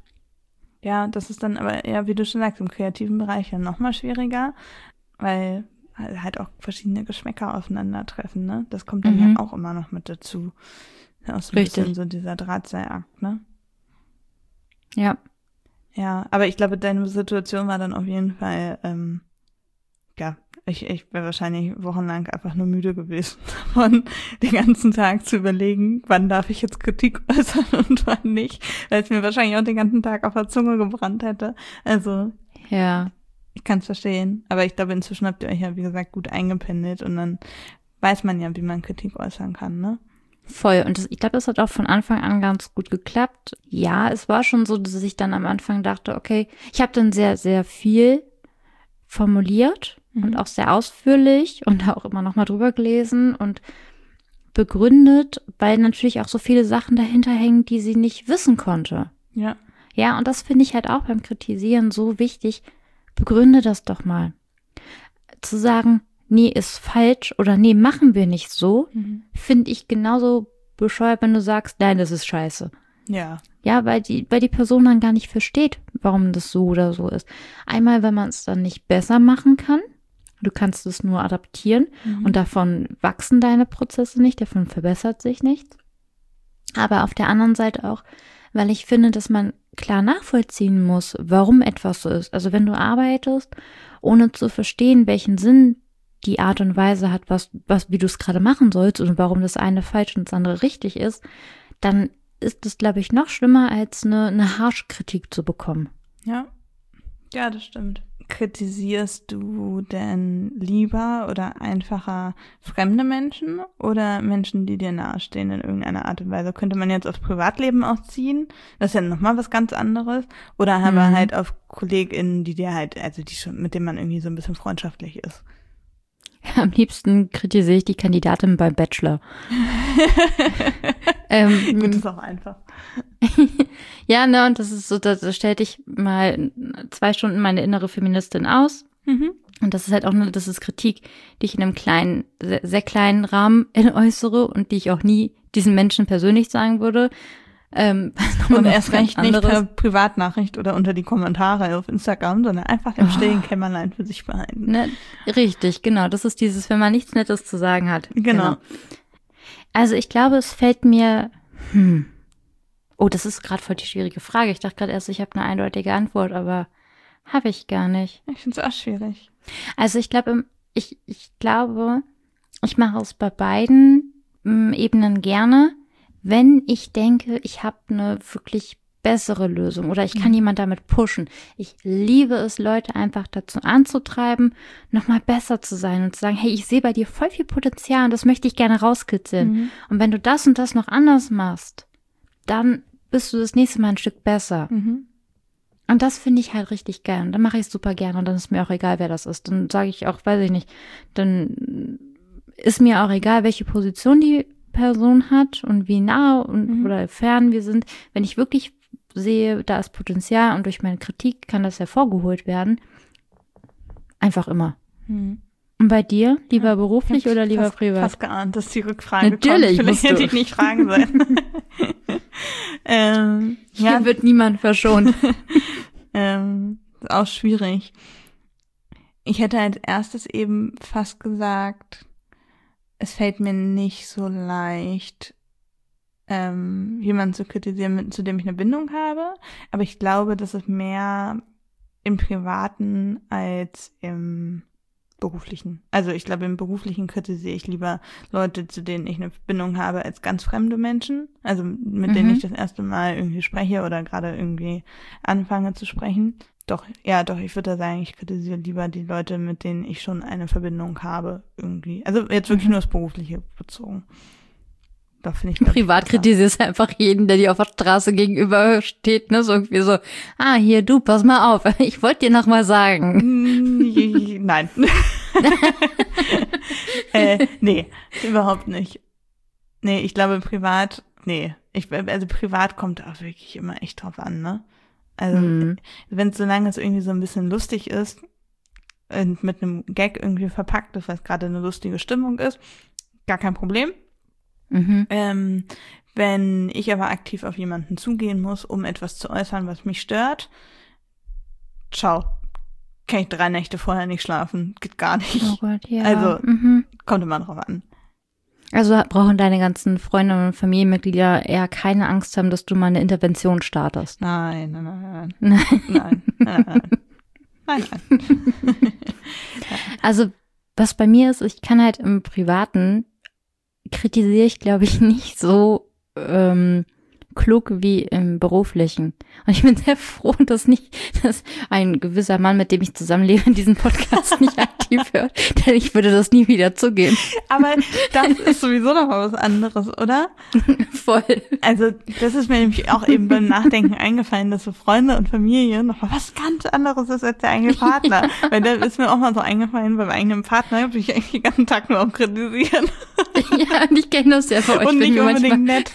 Ja, das ist dann aber eher, wie du schon sagst, im kreativen Bereich ja nochmal schwieriger, weil halt auch verschiedene Geschmäcker aufeinandertreffen, ne? Das kommt dann Mhm. ja auch immer noch mit dazu. Auch so ein Richtig. bisschen so dieser Drahtseilakt, ne? Ja. Ja, aber ich glaube, deine Situation war dann auf jeden Fall, ähm, ja, ich, ich wäre wahrscheinlich wochenlang einfach nur müde gewesen davon, den ganzen Tag zu überlegen, wann darf ich jetzt Kritik äußern und wann nicht, weil es mir wahrscheinlich auch den ganzen Tag auf der Zunge gebrannt hätte. Also, Ja. ich kann es verstehen, aber ich glaube, inzwischen habt ihr euch ja, wie gesagt, gut eingependelt und dann weiß man ja, wie man Kritik äußern kann, ne? Voll. Und das, ich glaube, das hat auch von Anfang an ganz gut geklappt. Ja, es war schon so, dass ich dann am Anfang dachte, okay, ich habe dann sehr, sehr viel formuliert Mhm. und auch sehr ausführlich und auch immer noch mal drüber gelesen und begründet, weil natürlich auch so viele Sachen dahinter hängen, die sie nicht wissen konnte. Ja. Ja, und das finde ich halt auch beim Kritisieren so wichtig. Begründe das doch mal. Zu sagen, nee, ist falsch oder nee, machen wir nicht so, Mhm. finde ich genauso bescheuert, wenn du sagst, nein, das ist scheiße. Ja. Ja, weil die, weil die Person dann gar nicht versteht, warum das so oder so ist. Einmal, wenn man es dann nicht besser machen kann, du kannst es nur adaptieren Mhm. und davon wachsen deine Prozesse nicht, davon verbessert sich nichts. Aber auf der anderen Seite auch, weil ich finde, dass man klar nachvollziehen muss, warum etwas so ist. Also wenn du arbeitest, ohne zu verstehen, welchen Sinn die Art und Weise hat, was, was, wie du es gerade machen sollst und warum das eine falsch und das andere richtig ist, dann ist es, glaube ich, noch schlimmer, als eine, eine harsche Kritik zu bekommen. Ja. Ja, das stimmt. Kritisierst du denn lieber oder einfacher fremde Menschen oder Menschen, die dir nahestehen in irgendeiner Art und Weise? Könnte man jetzt aufs Privatleben auch ziehen? Das ist ja nochmal was ganz anderes. Oder aber Mhm. halt auf KollegInnen, die dir halt, also die schon, mit denen man irgendwie so ein bisschen freundschaftlich ist. Am liebsten kritisiere ich die Kandidatin beim Bachelor. ähm, Gut, ist auch einfach. ja, ne, und das ist so, da, da stellte ich mal zwei Stunden meine innere Feministin aus. Mhm. Und das ist halt auch eine, das ist Kritik, die ich in einem kleinen, sehr, sehr kleinen Rahmen äußere und die ich auch nie diesen Menschen persönlich sagen würde. Ähm, Und erst recht nicht per Privatnachricht oder unter die Kommentare auf Instagram, sondern einfach im stillen Kämmerlein für sich behalten. Ne, richtig, genau. Das ist dieses, wenn man nichts Nettes zu sagen hat. Genau. Also ich glaube, es fällt mir hm, Oh, das ist gerade voll die schwierige Frage. Ich dachte gerade erst, ich habe eine eindeutige Antwort, aber habe ich gar nicht. Ich finde es auch schwierig. Also ich glaube, ich, ich glaube, ich mache es bei beiden m, Ebenen gerne, wenn ich denke, ich habe eine wirklich bessere Lösung oder ich kann mhm. jemand damit pushen. Ich liebe es, Leute einfach dazu anzutreiben, nochmal besser zu sein und zu sagen, hey, ich sehe bei dir voll viel Potenzial und das möchte ich gerne rauskitzeln. Mhm. Und wenn du das und das noch anders machst, dann bist du das nächste Mal ein Stück besser. Mhm. Und das finde ich halt richtig geil. Und dann mache ich es super gerne und dann ist mir auch egal, wer das ist. Dann sage ich auch, weiß ich nicht, dann ist mir auch egal, welche Position die Person hat und wie nah und mhm. oder fern wir sind. Wenn ich wirklich sehe, da ist Potenzial und durch meine Kritik kann das hervorgeholt werden, einfach immer. Mhm. Und bei dir? Lieber ja, beruflich oder lieber fast, privat? Fast geahnt, dass die Rückfrage Natürlich kommt. Vielleicht hätte ich nicht fragen sollen. ähm, Hier ja. wird niemand verschont. ähm, ist auch schwierig. Ich hätte als erstes eben fast gesagt, es fällt mir nicht so leicht, ähm, jemanden zu kritisieren, mit, zu dem ich eine Bindung habe. Aber ich glaube, das ist mehr im Privaten als im Beruflichen. Also ich glaube, im Beruflichen kritisiere ich lieber Leute, zu denen ich eine Bindung habe, als ganz fremde Menschen. Also mit mhm. denen ich das erste Mal irgendwie spreche oder gerade irgendwie anfange zu sprechen. Doch, ja, doch, ich würde da sagen, ich kritisiere lieber die Leute, mit denen ich schon eine Verbindung habe irgendwie. Also jetzt wirklich mhm. nur das Berufliche bezogen. Da finde ich privat kritisierst du einfach jeden, der dir auf der Straße gegenüber steht, ne? So irgendwie so, ah, hier, du, pass mal auf, ich wollte dir noch mal sagen. Nein. äh, nee, überhaupt nicht. Nee, ich glaube privat, nee. Ich, also privat kommt auch wirklich immer echt drauf an, ne? Also, mhm. wenn solange es irgendwie so ein bisschen lustig ist und mit einem Gag irgendwie verpackt ist, weil es gerade eine lustige Stimmung ist, gar kein Problem. Mhm. Ähm, wenn ich aber aktiv auf jemanden zugehen muss, um etwas zu äußern, was mich stört, ciao. Kann ich drei Nächte vorher nicht schlafen. Geht gar nicht. Oh Gott, ja. Also, mhm. kommt immer drauf an. Also brauchen deine ganzen Freunde und Familienmitglieder eher keine Angst haben, dass du mal eine Intervention startest? Nein, nein, nein. Nein, nein, nein. Nein, nein. nein. Also, was bei mir ist, ich kann halt im Privaten kritisiere ich, glaube ich, nicht so ähm, klug wie im Beruflichen. Und ich bin sehr froh, dass nicht, dass ein gewisser Mann, mit dem ich zusammenlebe, diesen Podcast nicht aktiv hört, denn ich würde das nie wieder zugeben. Aber das ist sowieso noch mal was anderes, oder? Voll. Also das ist mir nämlich auch eben beim Nachdenken eingefallen, dass so Freunde und Familie noch mal was ganz anderes ist als der eigene Partner. Ja. Weil da ist mir auch mal so eingefallen, beim eigenen Partner bin ich eigentlich den ganzen Tag nur am Kritisieren. Ja, und ich kenne das ja für euch. Und nicht unbedingt nett.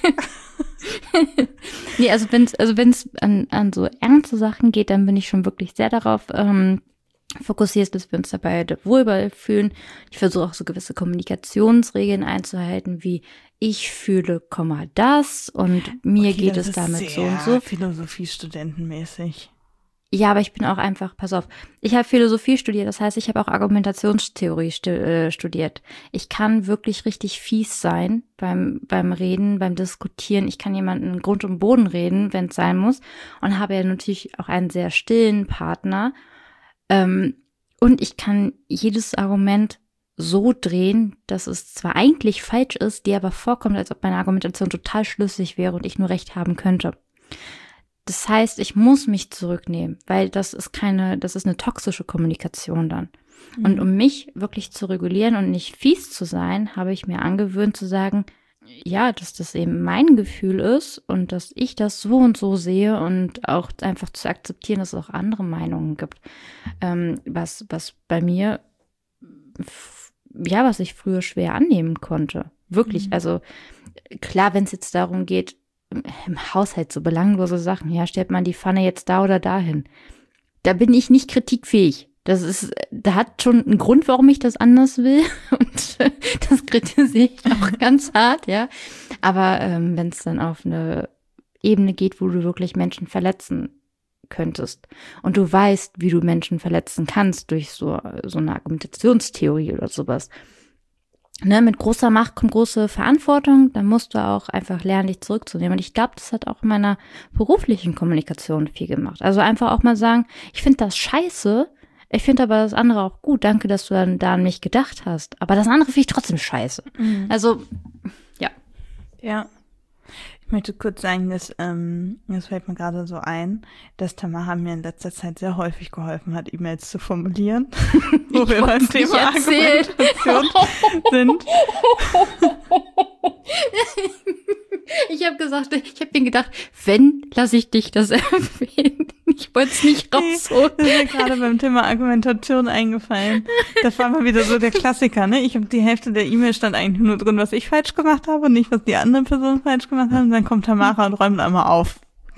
Nee, also wenn es also wenn's an, an so ernste Sachen geht, dann bin ich schon wirklich sehr darauf ähm, fokussiert, dass wir uns dabei wohl fühlen. Ich versuche auch so gewisse Kommunikationsregeln einzuhalten, wie ich fühle, Komma das und mir okay, geht es damit so und so. Philosophie-studentenmäßig. Ja, aber ich bin auch einfach, pass auf, ich habe Philosophie studiert, das heißt, ich habe auch Argumentationstheorie stu- äh, studiert. Ich kann wirklich richtig fies sein beim beim Reden, beim Diskutieren. Ich kann jemanden Grund und Boden reden, wenn es sein muss, und habe ja natürlich auch einen sehr stillen Partner. Ähm, und ich kann jedes Argument so drehen, dass es zwar eigentlich falsch ist, dir aber vorkommt, als ob meine Argumentation total schlüssig wäre und ich nur recht haben könnte. Das heißt, ich muss mich zurücknehmen, weil das ist keine, das ist eine toxische Kommunikation dann. Mhm. Und um mich wirklich zu regulieren und nicht fies zu sein, habe ich mir angewöhnt zu sagen, ja, dass das eben mein Gefühl ist und dass ich das so und so sehe und auch einfach zu akzeptieren, dass es auch andere Meinungen gibt. Ähm, was, was bei mir, ja, was ich früher schwer annehmen konnte. Wirklich, mhm. also klar, wenn es jetzt darum geht, im Haushalt so belanglose Sachen, ja, stellt man die Pfanne jetzt da oder dahin. Da bin ich nicht kritikfähig. Das ist, da hat schon einen Grund, warum ich das anders will, und das kritisiere ich auch ganz hart, ja. Aber ähm, wenn es dann auf eine Ebene geht, wo du wirklich Menschen verletzen könntest und du weißt, wie du Menschen verletzen kannst durch so so eine Argumentationstheorie oder sowas, ne, mit großer Macht kommt große Verantwortung, dann musst du auch einfach lernen, dich zurückzunehmen. Und ich glaube, das hat auch in meiner beruflichen Kommunikation viel gemacht. Also einfach auch mal sagen, ich finde das scheiße, ich finde aber das andere auch gut. Danke, dass du dann da an mich gedacht hast. Aber das andere finde ich trotzdem scheiße. Mhm. Also, ja. Ja. Ich möchte kurz sagen, dass, ähm, das fällt mir gerade so ein, dass Tamara mir in letzter Zeit sehr häufig geholfen hat, E-Mails zu formulieren, wo wir beim Thema Argumentation sind. Ich habe gesagt, ich habe mir gedacht, wenn, lasse ich dich das erwähnen. Ich wollte es nicht rausholen. Nee, das ist mir gerade beim Thema Argumentation eingefallen. Das war mal wieder so der Klassiker, ne? Ich habe die Hälfte der E-Mail stand eigentlich nur drin, was ich falsch gemacht habe und nicht, was die anderen Personen falsch gemacht haben. Und dann kommt Tamara und räumt einmal auf.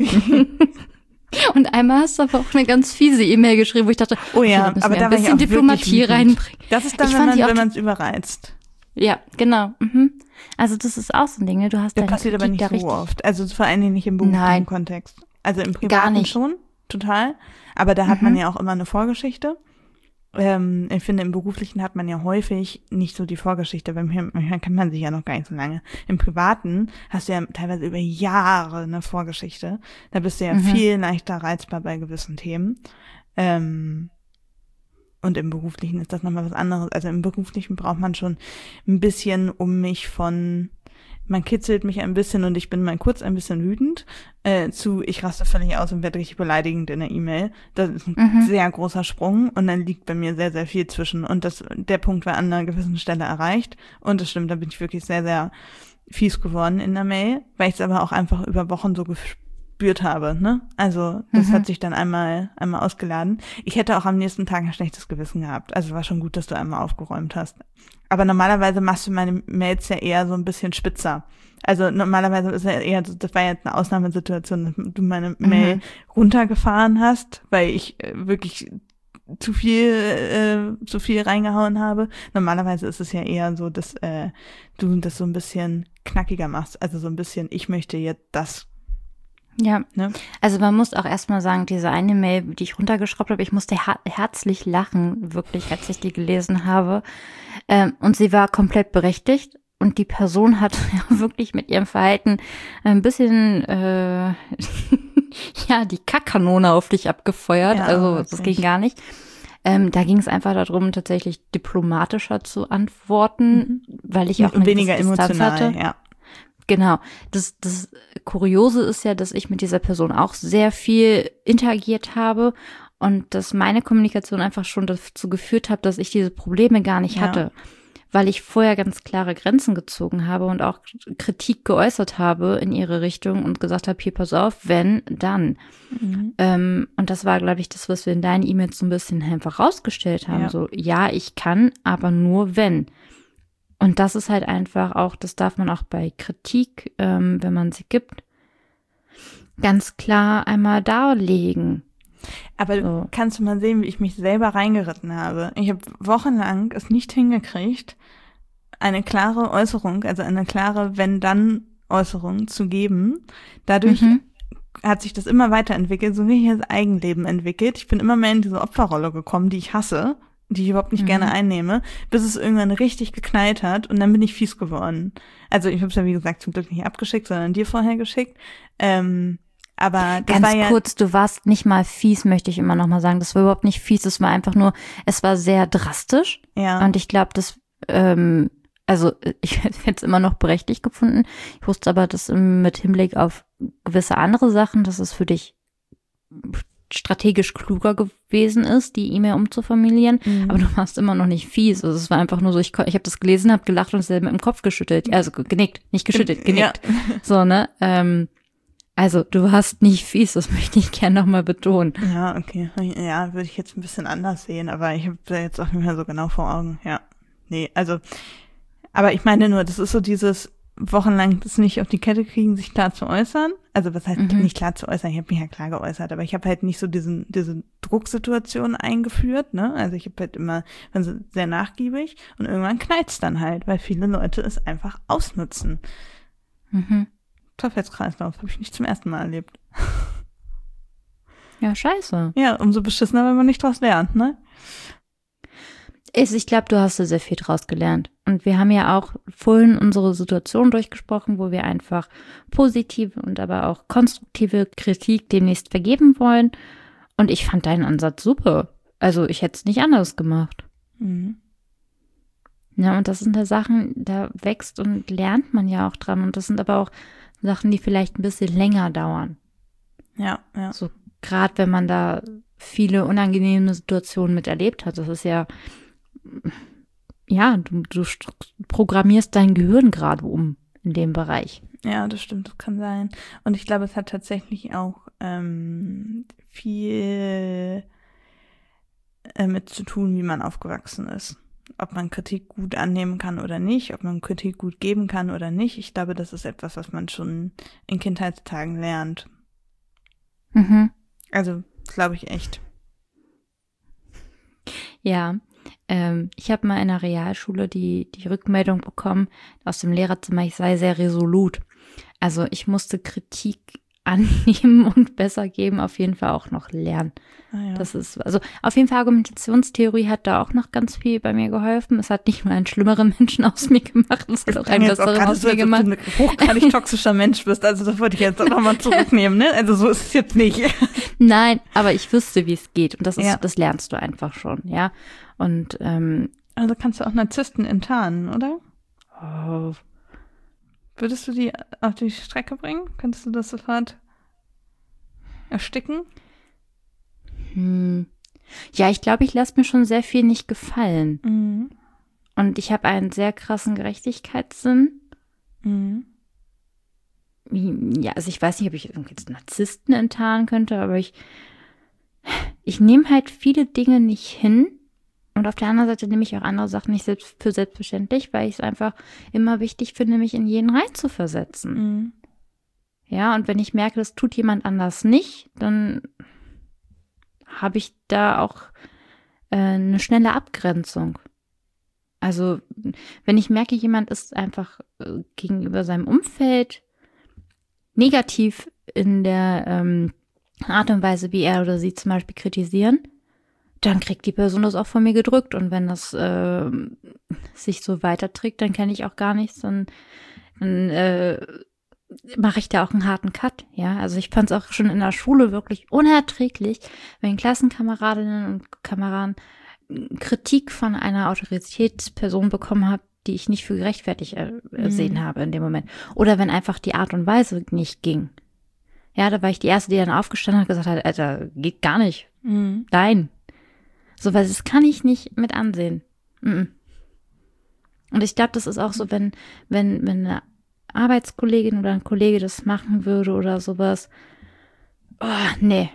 Und einmal hast du aber auch eine ganz fiese E-Mail geschrieben, wo ich dachte, oh ja, okay, da aber da ein bisschen Diplomatie reinbringen. Das ist dann, ich wenn man es überreizt. Ja, genau. Mhm. Also das ist auch so ein Ding, ne? Du hast das passiert aber nicht so richtig oft. Also vor allen Dingen nicht im beruflichen Kontext. Also im privaten Gar nicht. Schon, total. Aber da hat mhm. man ja auch immer eine Vorgeschichte. Ähm, ich finde, im Beruflichen hat man ja häufig nicht so die Vorgeschichte, weil manchmal kennt man sich ja noch gar nicht so lange. Im Privaten hast du ja teilweise über Jahre eine Vorgeschichte. Da bist du ja mhm. viel leichter reizbar bei gewissen Themen. Ähm, Und im Beruflichen ist das nochmal was anderes. Also im Beruflichen braucht man schon ein bisschen, um mich von, man kitzelt mich ein bisschen und ich bin mal kurz ein bisschen wütend, äh, zu, ich raste völlig aus und werde richtig beleidigend in der E-Mail. Das ist ein mhm. sehr großer Sprung und dann liegt bei mir sehr, sehr viel zwischen. Und das, der Punkt war an einer gewissen Stelle erreicht. Und das stimmt, da bin ich wirklich sehr, sehr fies geworden in der Mail, weil ich es aber auch einfach über Wochen so gespürt habe, ne? Also das mhm. hat sich dann einmal einmal ausgeladen. Ich hätte auch am nächsten Tag ein schlechtes Gewissen gehabt. Also war schon gut, dass du einmal aufgeräumt hast. Aber normalerweise machst du meine Mails ja eher so ein bisschen spitzer. Also normalerweise ist ja eher, das war jetzt eine Ausnahmesituation, dass du meine mhm. Mail runtergefahren hast, weil ich äh, wirklich zu viel äh, zu viel reingehauen habe. Normalerweise ist es ja eher so, dass äh, du das so ein bisschen knackiger machst. Also so ein bisschen, ich möchte jetzt das. Ja, ne? Also man muss auch erstmal sagen, diese eine Mail, die ich runtergeschraubt habe, ich musste her- herzlich lachen, wirklich, als ich die gelesen habe. Ähm, und sie war komplett berechtigt und die Person hat ja wirklich mit ihrem Verhalten ein bisschen, äh, ja, die Kackkanone auf dich abgefeuert. Ja, also das ging gar nicht. Ähm, da ging es einfach darum, tatsächlich diplomatischer zu antworten, mhm. weil ich auch eine weniger emotional hatte. Ja. Genau. Das, das Kuriose ist ja, dass ich mit dieser Person auch sehr viel interagiert habe und dass meine Kommunikation einfach schon dazu geführt hat, dass ich diese Probleme gar nicht ja. hatte, weil ich vorher ganz klare Grenzen gezogen habe und auch Kritik geäußert habe in ihre Richtung und gesagt habe, hier, pass auf, wenn, dann. Mhm. Ähm, und das war, glaube ich, das, was wir in deinen E-Mails so ein bisschen einfach rausgestellt haben. Ja. So, ja, ich kann, aber nur wenn. Und das ist halt einfach auch, das darf man auch bei Kritik, ähm, wenn man sie gibt, ganz klar einmal darlegen. Aber so. Kannst du mal sehen, wie ich mich selber reingeritten habe. Ich habe wochenlang es nicht hingekriegt, eine klare Äußerung, also eine klare Wenn-Dann-Äußerung zu geben. Dadurch mhm. hat sich das immer weiterentwickelt, so wie ich das Eigenleben entwickelt. Ich bin immer mehr in diese Opferrolle gekommen, die ich hasse, die ich überhaupt nicht mhm. gerne einnehme, bis es irgendwann richtig geknallt hat und dann bin ich fies geworden. Also ich habe es ja, wie gesagt, zum Glück nicht abgeschickt, sondern dir vorher geschickt. Ähm, aber das Ganz war ja kurz, du warst nicht mal fies, möchte ich immer noch mal sagen. Das war überhaupt nicht fies, es war einfach nur, es war sehr drastisch. Ja. Und ich glaube, das, ähm, also ich hätte es immer noch berechtigt gefunden. Ich wusste aber, dass mit Hinblick auf gewisse andere Sachen, dass es für dich strategisch kluger gewesen ist, die E-Mail umzuformulieren, mhm. aber du warst immer noch nicht fies. Also es war einfach nur so, ich, ich habe das gelesen, habe gelacht und selber mit dem Kopf geschüttelt. Also genickt, nicht geschüttelt, genickt. Ja. So, ne? Ähm, also du warst nicht fies, das möchte ich gerne nochmal betonen. Ja, okay. Ja, würde ich jetzt ein bisschen anders sehen, aber ich habe da jetzt auch nicht mehr so genau vor Augen. Ja, nee, also, aber ich meine nur, das ist so dieses wochenlang das nicht auf die Kette kriegen, sich klar zu äußern. Also was heißt mhm. nicht klar zu äußern? Ich habe mich ja klar geäußert, aber ich habe halt nicht so diesen diese Drucksituation eingeführt, ne? Also ich habe halt immer sehr nachgiebig und irgendwann knallt's dann halt, weil viele Leute es einfach ausnutzen. Mhm. Teufelskreislauf habe ich nicht zum ersten Mal erlebt. Ja, scheiße. Ja, umso beschissener, wenn man nicht draus lernt, ne? Ich glaube, du hast da sehr viel draus gelernt. Und wir haben ja auch vorhin unsere Situation durchgesprochen, wo wir einfach positive und aber auch konstruktive Kritik demnächst vergeben wollen. Und ich fand deinen Ansatz super. Also ich hätte es nicht anders gemacht. Mhm. Ja, und das sind da Sachen, da wächst und lernt man ja auch dran. Und das sind aber auch Sachen, die vielleicht ein bisschen länger dauern. Ja, ja. So gerade wenn man da viele unangenehme Situationen miterlebt hat. Das ist ja, ja, du, du programmierst dein Gehirn gerade um in dem Bereich. Ja, das stimmt, das kann sein. Und ich glaube, es hat tatsächlich auch ähm, viel äh, mit zu tun, wie man aufgewachsen ist. Ob man Kritik gut annehmen kann oder nicht, ob man Kritik gut geben kann oder nicht. Ich glaube, das ist etwas, was man schon in Kindheitstagen lernt. Mhm. Also, glaube ich echt. Ja, ähm, ich habe mal in der Realschule die, die Rückmeldung bekommen aus dem Lehrerzimmer, ich sei sehr resolut. Also ich musste Kritik annehmen und besser geben, auf jeden Fall auch noch lernen. Ah, ja. Das ist, also auf jeden Fall Argumentationstheorie hat da auch noch ganz viel bei mir geholfen. Es hat nicht nur einen schlimmeren Menschen aus mir gemacht, es hat auch einen besseren aus mir gemacht. Dass du ein hochgradig toxischer Mensch bist, also das wollte ich jetzt auch nochmal zurücknehmen, ne? Also so ist es jetzt nicht. Nein, aber ich wüsste, wie es geht und das ist, Ja. das lernst du einfach schon, ja. Und ähm, Also kannst du auch Narzissten enttarnen, oder? oh, Würdest du die auf die Strecke bringen? Könntest du das sofort ersticken? hm. Ja, ich glaube, ich lasse mir schon sehr viel nicht gefallen. Mhm. Und ich habe einen sehr krassen Gerechtigkeitssinn. Mhm. Wie- Ja, also ich weiß nicht, ob ich jetzt Narzissten enttarnen könnte, aber ich, ich nehme halt viele Dinge nicht hin. Und auf der anderen Seite nehme ich auch andere Sachen nicht selbst für selbstverständlich, weil ich es einfach immer wichtig finde, mich in jeden reinzuversetzen. Mhm. Ja, und wenn ich merke, das tut jemand anders nicht, dann habe ich da auch äh, eine schnelle Abgrenzung. Also, wenn ich merke, jemand ist einfach äh, gegenüber seinem Umfeld negativ in der ähm, Art und Weise, wie er oder sie zum Beispiel kritisieren, dann kriegt die Person das auch von mir gedrückt. Und wenn das äh, sich so weiterträgt, dann kenne ich auch gar nichts. Dann, dann äh, mache ich da auch einen harten Cut. Ja, also ich fand es auch schon in der Schule wirklich unerträglich, wenn Klassenkameradinnen und Kameraden Kritik von einer Autoritätsperson bekommen habe, die ich nicht für gerechtfertigt ersehen Mhm. habe in dem Moment. Oder wenn einfach die Art und Weise nicht ging. Ja, da war ich die Erste, die dann aufgestanden hat und gesagt hat, Alter, geht gar nicht. Mhm. Nein. So, weil das kann ich nicht mit ansehen. Mhm. Und ich glaube, das ist auch so, wenn, wenn, wenn eine Arbeitskollegin oder ein Kollege das machen würde oder sowas. Oh, nee.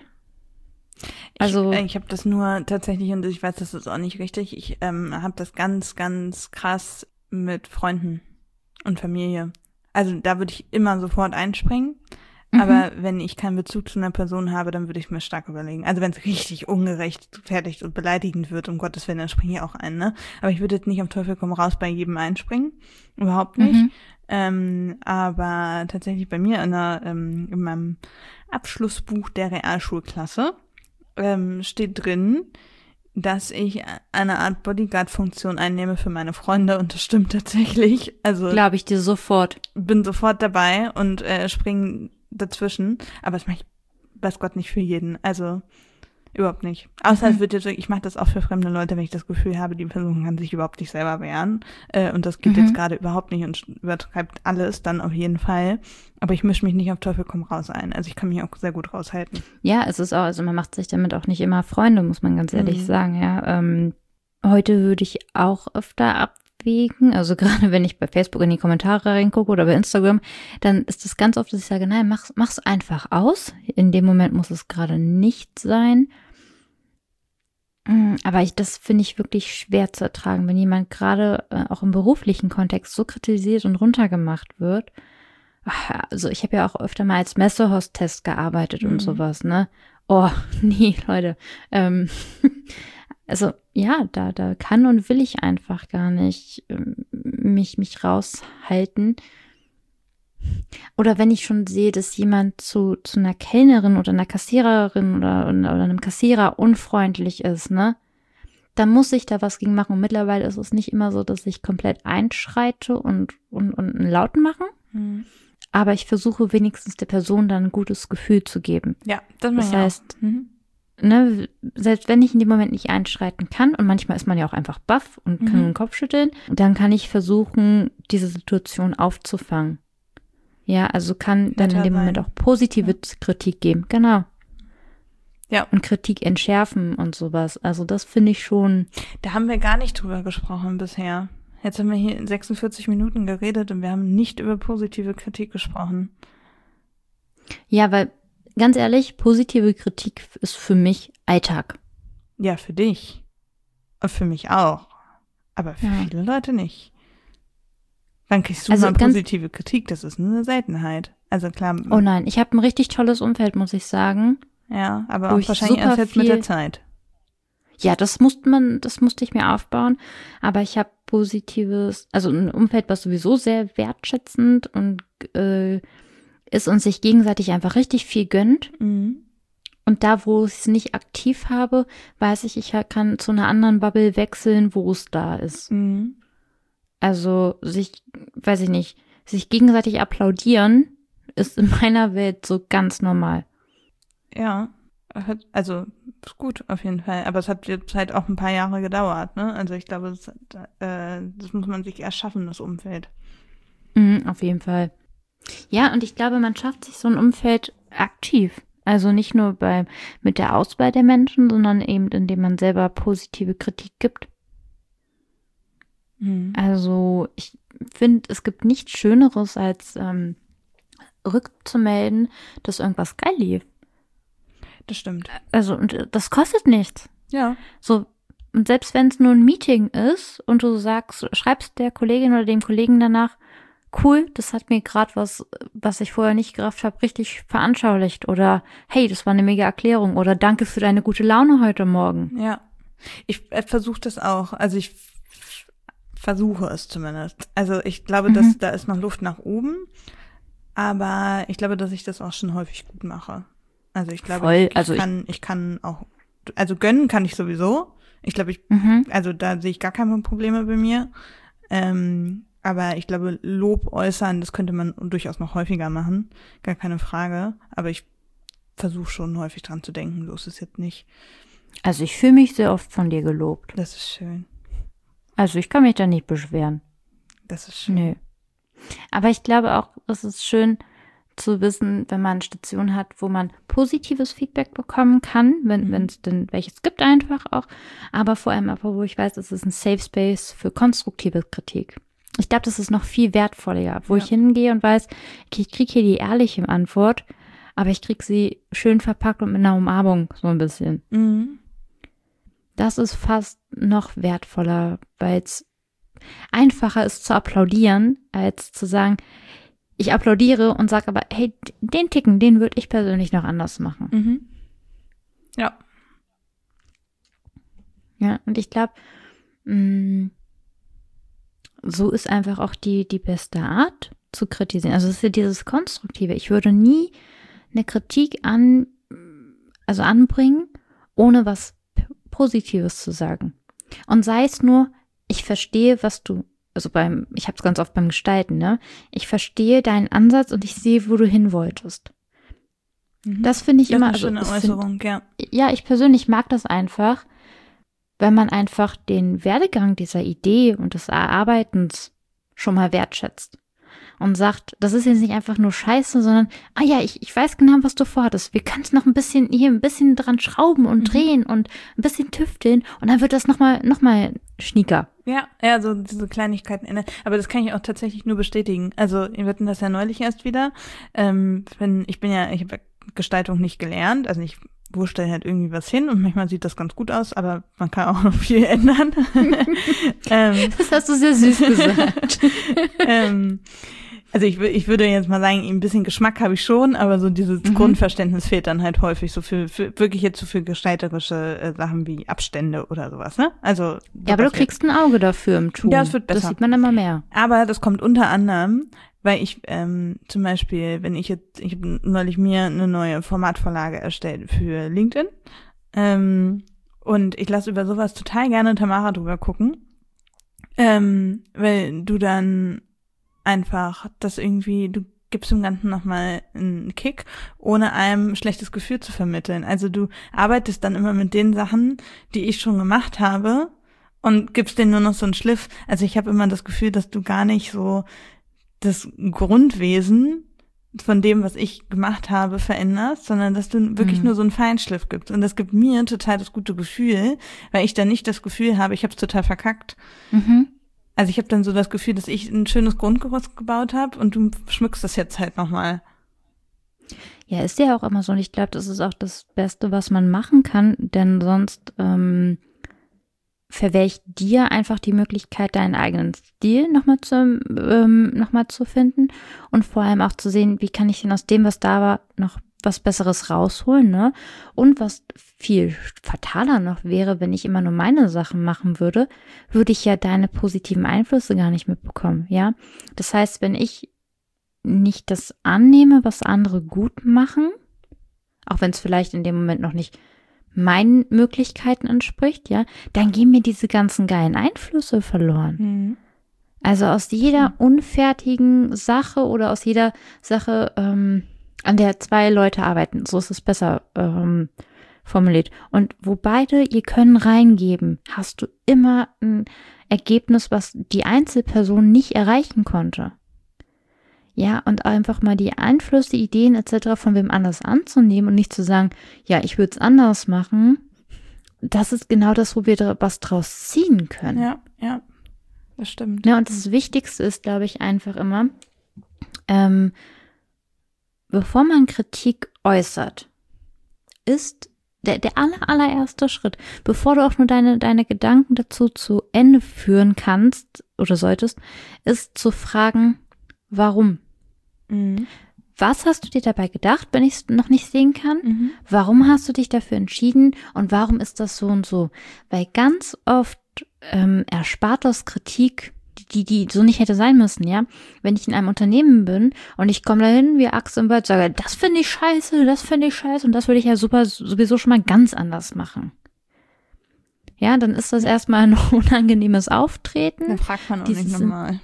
Also, ich, äh, ich habe das nur tatsächlich, und ich weiß, das ist auch nicht richtig, ich ähm, habe das ganz, ganz krass mit Freunden und Familie. Also da würde ich immer sofort einspringen. Mhm. Aber wenn ich keinen Bezug zu einer Person habe, dann würde ich mir stark überlegen. Also wenn es richtig ungerechtfertigt und beleidigend wird, um Gottes Willen, dann springe ich auch ein, ne? Aber ich würde jetzt nicht am Teufel komm raus bei jedem einspringen. Überhaupt nicht. Mhm. Ähm, aber tatsächlich bei mir in, der, ähm, in meinem Abschlussbuch der Realschulklasse ähm, steht drin, dass ich eine Art Bodyguard-Funktion einnehme für meine Freunde, und das stimmt tatsächlich. Also glaube ich dir sofort. bin sofort dabei und äh, springe dazwischen, aber das mache ich, weiß Gott, nicht für jeden, also überhaupt nicht. Außer Mhm. es wird jetzt, ich mache das auch für fremde Leute, wenn ich das Gefühl habe, die Person kann sich überhaupt nicht selber wehren äh, und das geht Mhm. jetzt gerade überhaupt nicht und übertreibt alles, dann auf jeden Fall. Aber ich mische mich nicht auf Teufel komm raus ein, also ich kann mich auch sehr gut raushalten. Ja, es ist auch, also man macht sich damit auch nicht immer Freunde, muss man ganz ehrlich Mhm. sagen, ja. Ähm, heute würde ich auch öfter abwägen, also gerade wenn ich bei Facebook in die Kommentare reingucke oder bei Instagram, dann ist es ganz oft, dass ich sage, nein, mach's, mach's einfach aus. In dem Moment muss es gerade nicht sein. Mm, Aber ich, das finde ich wirklich schwer zu ertragen, wenn jemand gerade äh, auch im beruflichen Kontext so kritisiert und runtergemacht wird. Ach, also ich habe ja auch öfter mal als Messehostess gearbeitet Mhm. und sowas, ne? Oh, nee, Leute. Ähm, also ja, da, da kann und will ich einfach gar nicht ähm, mich, mich raushalten. Oder wenn ich schon sehe, dass jemand zu, zu einer Kellnerin oder einer Kassiererin oder, oder einem Kassierer unfreundlich ist, ne? dann muss ich da was gegen machen. Und mittlerweile ist es nicht immer so, dass ich komplett einschreite und, und, und einen Lauten machen. Mhm. Aber ich versuche wenigstens der Person dann ein gutes Gefühl zu geben. Ja, das, Das heißt, mhm. ne, selbst wenn ich in dem Moment nicht einschreiten kann, und manchmal ist man ja auch einfach baff und kann Mhm. nur den Kopf schütteln, dann kann ich versuchen, diese Situation aufzufangen. Ja, also kann dann in dem Moment auch positive ja. Kritik geben. Genau. Ja. Und Kritik entschärfen und sowas. Also das finde ich schon. Da haben wir gar nicht drüber gesprochen bisher. Jetzt haben wir hier in sechsundvierzig Minuten geredet und wir haben nicht über positive Kritik gesprochen. Ja, weil, ganz ehrlich, positive Kritik ist für mich Alltag. Ja, für dich. Und für mich auch. Aber für ja. viele Leute nicht. Wann kriegst du also mal positive Kritik? Das ist eine Seltenheit. Also klar. Oh nein, ich habe ein richtig tolles Umfeld, muss ich sagen. Ja, aber auch wahrscheinlich erst jetzt mit der Zeit. Ja, das musste man, das musste ich mir aufbauen. Aber ich habe positives, also ein Umfeld, was sowieso sehr wertschätzend und äh, ist und sich gegenseitig einfach richtig viel gönnt. Mhm. Und da, wo ich es nicht aktiv habe, weiß ich, ich kann zu einer anderen Bubble wechseln, wo es da ist. Mhm. Also sich, weiß ich nicht, sich gegenseitig applaudieren ist in meiner Welt so ganz normal. Ja, also ist gut auf jeden Fall. Aber es hat jetzt halt auch ein paar Jahre gedauert, ne? Also ich glaube, das, äh, das muss man sich erst schaffen, das Umfeld. Mhm, auf jeden Fall. Ja, und ich glaube, man schafft sich so ein Umfeld aktiv. Also nicht nur bei, mit der Auswahl der Menschen, sondern eben, indem man selber positive Kritik gibt. Mhm. Also ich finde, es gibt nichts Schöneres, als ähm, rückzumelden, dass irgendwas geil lief. Das stimmt. Also, und das kostet nichts. Ja. So, und selbst wenn es nur ein Meeting ist und du sagst, schreibst der Kollegin oder dem Kollegen danach, cool, das hat mir gerade was, was ich vorher nicht gerafft habe, richtig veranschaulicht. Oder hey, das war eine mega Erklärung. Oder danke für deine gute Laune heute Morgen. Ja, ich äh, versuche das auch. Also ich f- versuche es zumindest. Also ich glaube, mhm. dass da ist noch Luft nach oben. Aber ich glaube, dass ich das auch schon häufig gut mache. Also ich glaube, Voll. ich, also kann, ich, ich kann auch, also gönnen kann ich sowieso. Ich glaube, ich, mhm. also da sehe ich gar keine Probleme bei mir. Ähm, aber ich glaube, Lob äußern, das könnte man durchaus noch häufiger machen. Gar keine Frage. Aber ich versuche schon häufig dran zu denken. So ist es jetzt nicht. Also ich fühle mich sehr oft von dir gelobt. Das ist schön. Also ich kann mich da nicht beschweren. Das ist schön. Nö. Aber ich glaube auch, es ist schön zu wissen, wenn man eine Station hat, wo man positives Feedback bekommen kann, wenn mhm. es denn welches gibt einfach auch, aber vor allem aber, wo ich weiß, es ist ein Safe Space für konstruktive Kritik. Ich glaube, das ist noch viel wertvoller, wo ja. ich hingehe und weiß, okay, ich kriege hier die ehrliche Antwort, aber ich kriege sie schön verpackt und mit einer Umarmung so ein bisschen. Mhm. Das ist fast noch wertvoller, weil es einfacher ist zu applaudieren, als zu sagen, ich applaudiere und sage aber, hey, den Ticken, den würde ich persönlich noch anders machen. Mhm. Ja. Ja, und ich glaube, so ist einfach auch die, die beste Art zu kritisieren. Also es ist ja dieses Konstruktive. Ich würde nie eine Kritik an, also anbringen, ohne was Positives zu sagen. Und sei es nur, ich verstehe, was du Also beim, ich habe es ganz oft beim Gestalten, ne? Ich verstehe deinen Ansatz und ich sehe, wo du hin wolltest. Mhm. Das finde ich das immer. Ist eine also, schöne Äußerung, find, ja. Ja, ich persönlich mag das einfach, wenn man einfach den Werdegang dieser Idee und des Erarbeitens schon mal wertschätzt. Und sagt, das ist jetzt nicht einfach nur Scheiße, sondern, ah ja, ich, ich weiß genau, was du vorhattest. Wir können es noch ein bisschen, hier ein bisschen dran schrauben und mhm. drehen und ein bisschen tüfteln und dann wird das nochmal, noch mal schnieker. Ja, ja, so diese Kleinigkeiten ändern. Aber das kann ich auch tatsächlich nur bestätigen. Also, wir hatten das ja neulich erst wieder. Ähm, wenn, ich bin ja, ich habe Gestaltung nicht gelernt, also ich wurstelle halt irgendwie was hin und manchmal sieht das ganz gut aus, aber man kann auch noch viel ändern. ähm, das hast du sehr süß gesagt. ähm, Also ich, ich würde jetzt mal sagen, ein bisschen Geschmack habe ich schon, aber so dieses mhm. Grundverständnis fehlt dann halt häufig so für, für wirklich jetzt so für gestalterische äh, Sachen wie Abstände oder sowas, ne? Also ja, aber du kriegst ein Auge dafür im Tun. Ja, das wird besser. Das sieht man immer mehr. Aber das kommt unter anderem, weil ich ähm, zum Beispiel, wenn ich jetzt, ich habe neulich mir eine neue Formatvorlage erstellt für LinkedIn ähm, Und ich lasse über sowas total gerne Tamara drüber gucken, ähm, weil du dann einfach das irgendwie, du gibst dem Ganzen nochmal einen Kick, ohne einem schlechtes Gefühl zu vermitteln. Also du arbeitest dann immer mit den Sachen, die ich schon gemacht habe und gibst denen nur noch so einen Schliff. Also ich habe immer das Gefühl, dass du gar nicht so das Grundwesen von dem, was ich gemacht habe, veränderst, sondern dass du wirklich mhm. nur so einen Feinschliff gibst. Und das gibt mir total das gute Gefühl, weil ich dann nicht das Gefühl habe, ich habe es total verkackt. Mhm. Also ich habe dann so das Gefühl, dass ich ein schönes Grundgerüst gebaut habe und du schmückst das jetzt halt nochmal. Ja, ist ja auch immer so. Und ich glaube, das ist auch das Beste, was man machen kann, denn sonst ähm, verwehre ich dir einfach die Möglichkeit, deinen eigenen Stil nochmal zu, ähm, noch mal zu finden und vor allem auch zu sehen, wie kann ich denn aus dem, was da war, noch was Besseres rausholen, ne? Und was viel fataler noch wäre, wenn ich immer nur meine Sachen machen würde, würde ich ja deine positiven Einflüsse gar nicht mitbekommen, ja? Das heißt, wenn ich nicht das annehme, was andere gut machen, auch wenn es vielleicht in dem Moment noch nicht meinen Möglichkeiten entspricht, ja, dann gehen mir diese ganzen geilen Einflüsse verloren. Mhm. Also aus jeder unfertigen Sache oder aus jeder Sache, ähm, an der zwei Leute arbeiten, so ist es besser ähm, formuliert. Und wo beide ihr Können reingeben, hast du immer ein Ergebnis, was die Einzelperson nicht erreichen konnte. Ja, und einfach mal die Einflüsse, Ideen et cetera von wem anders anzunehmen und nicht zu sagen, ja, ich würde es anders machen. Das ist genau das, wo wir was draus ziehen können. Ja, ja, das stimmt. Ja, und das Wichtigste ist, glaube ich, einfach immer, ähm, bevor man Kritik äußert, ist der, der aller, allererste Schritt, bevor du auch nur deine, deine Gedanken dazu zu Ende führen kannst oder solltest, ist zu fragen, warum? Mhm. Was hast du dir dabei gedacht, wenn ich es noch nicht sehen kann? Mhm. Warum hast du dich dafür entschieden und warum ist das so und so? Weil ganz oft ähm, erspart das Kritik, die, die so nicht hätte sein müssen, ja. Wenn ich in einem Unternehmen bin und ich komme dahin wie Axt im Wald, sage, das finde ich scheiße, das finde ich scheiße und das würde ich ja super sowieso schon mal ganz anders machen. Ja, dann ist das erstmal ein unangenehmes Auftreten. Dann fragt man auch nicht nochmal.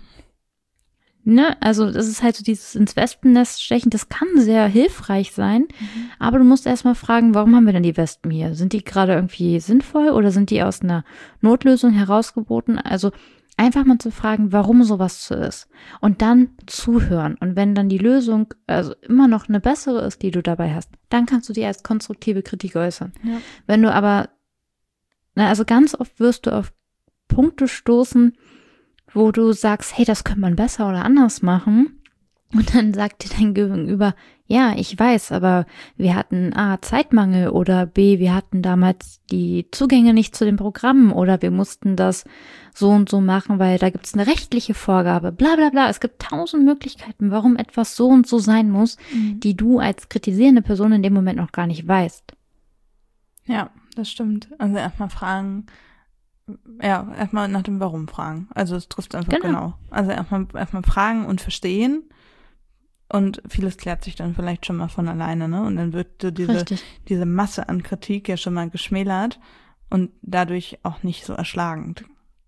Ne, also das ist halt so dieses ins Wespennest stechen, das kann sehr hilfreich sein, mhm. aber du musst erstmal fragen, warum haben wir denn die Wespen hier? Sind die gerade irgendwie sinnvoll oder sind die aus einer Notlösung herausgeboten? Also einfach mal zu fragen, warum sowas so ist und dann zuhören. Und wenn dann die Lösung also immer noch eine bessere ist, die du dabei hast, dann kannst du die als konstruktive Kritik äußern. Ja. Wenn du aber, na, also ganz oft wirst du auf Punkte stoßen, wo du sagst, hey, das könnte man besser oder anders machen. Und dann sagt dir dein Gegenüber, ja, ich weiß, aber wir hatten A, Zeitmangel oder B, wir hatten damals die Zugänge nicht zu den Programmen oder wir mussten das so und so machen, weil da gibt es eine rechtliche Vorgabe, bla bla bla. Es gibt tausend Möglichkeiten, warum etwas so und so sein muss, mhm. die du als kritisierende Person in dem Moment noch gar nicht weißt. Ja, das stimmt. Also erstmal fragen, ja, erstmal nach dem Warum fragen. Also es trifft einfach genau. genau. Also erstmal erstmal fragen und verstehen und vieles klärt sich dann vielleicht schon mal von alleine, ne? Und dann wird so diese, diese Masse an Kritik ja schon mal geschmälert und dadurch auch nicht so erschlagend.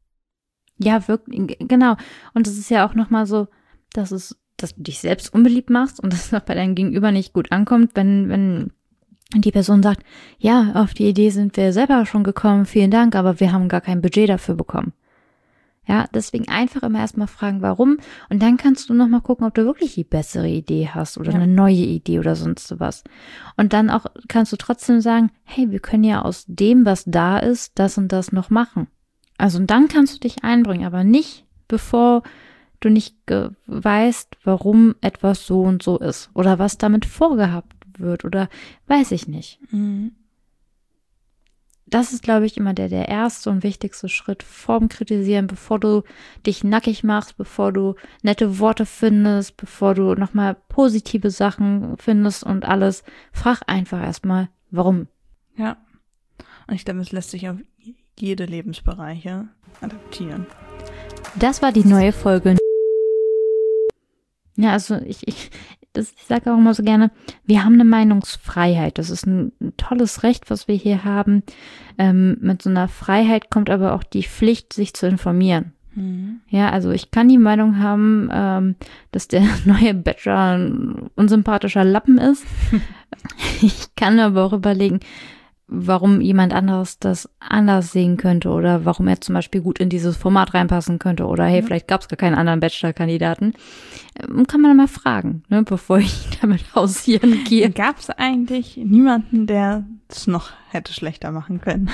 Ja, wirklich, genau. Und es ist ja auch nochmal so, dass es, dass du dich selbst unbeliebt machst und dass es auch bei deinem Gegenüber nicht gut ankommt, wenn, wenn die Person sagt, ja, auf die Idee sind wir selber schon gekommen, vielen Dank, aber wir haben gar kein Budget dafür bekommen. Ja, deswegen einfach immer erstmal fragen, warum, und dann kannst du nochmal gucken, ob du wirklich die bessere Idee hast oder ja. eine neue Idee oder sonst was. Und dann auch kannst du trotzdem sagen, hey, wir können ja aus dem, was da ist, das und das noch machen. Also und dann kannst du dich einbringen, aber nicht, bevor du nicht ge- weißt, warum etwas so und so ist oder was damit vorgehabt wird oder weiß ich nicht. Mhm. Das ist, glaube ich, immer der, der erste und wichtigste Schritt vorm Kritisieren, bevor du dich nackig machst, bevor du nette Worte findest, bevor du nochmal positive Sachen findest und alles. Frag einfach erstmal, warum. Ja. Und ich glaube, es lässt sich auf jede Lebensbereiche adaptieren. Das war die neue Folge. Ja, also ich, ich das, ich sage auch immer so gerne, wir haben eine Meinungsfreiheit. Das ist ein, ein tolles Recht, was wir hier haben. Ähm, mit so einer Freiheit kommt aber auch die Pflicht, sich zu informieren. Mhm. Ja, also ich kann die Meinung haben, ähm, dass der neue Bachelor ein unsympathischer Lappen ist. Ich kann aber auch überlegen, warum jemand anderes das anders sehen könnte oder warum er zum Beispiel gut in dieses Format reinpassen könnte oder hey, ja. vielleicht gab es gar keinen anderen Bachelor-Kandidaten. Kann man mal fragen, ne, bevor ich damit hausieren gehe. Gab es eigentlich niemanden, der es noch hätte schlechter machen können?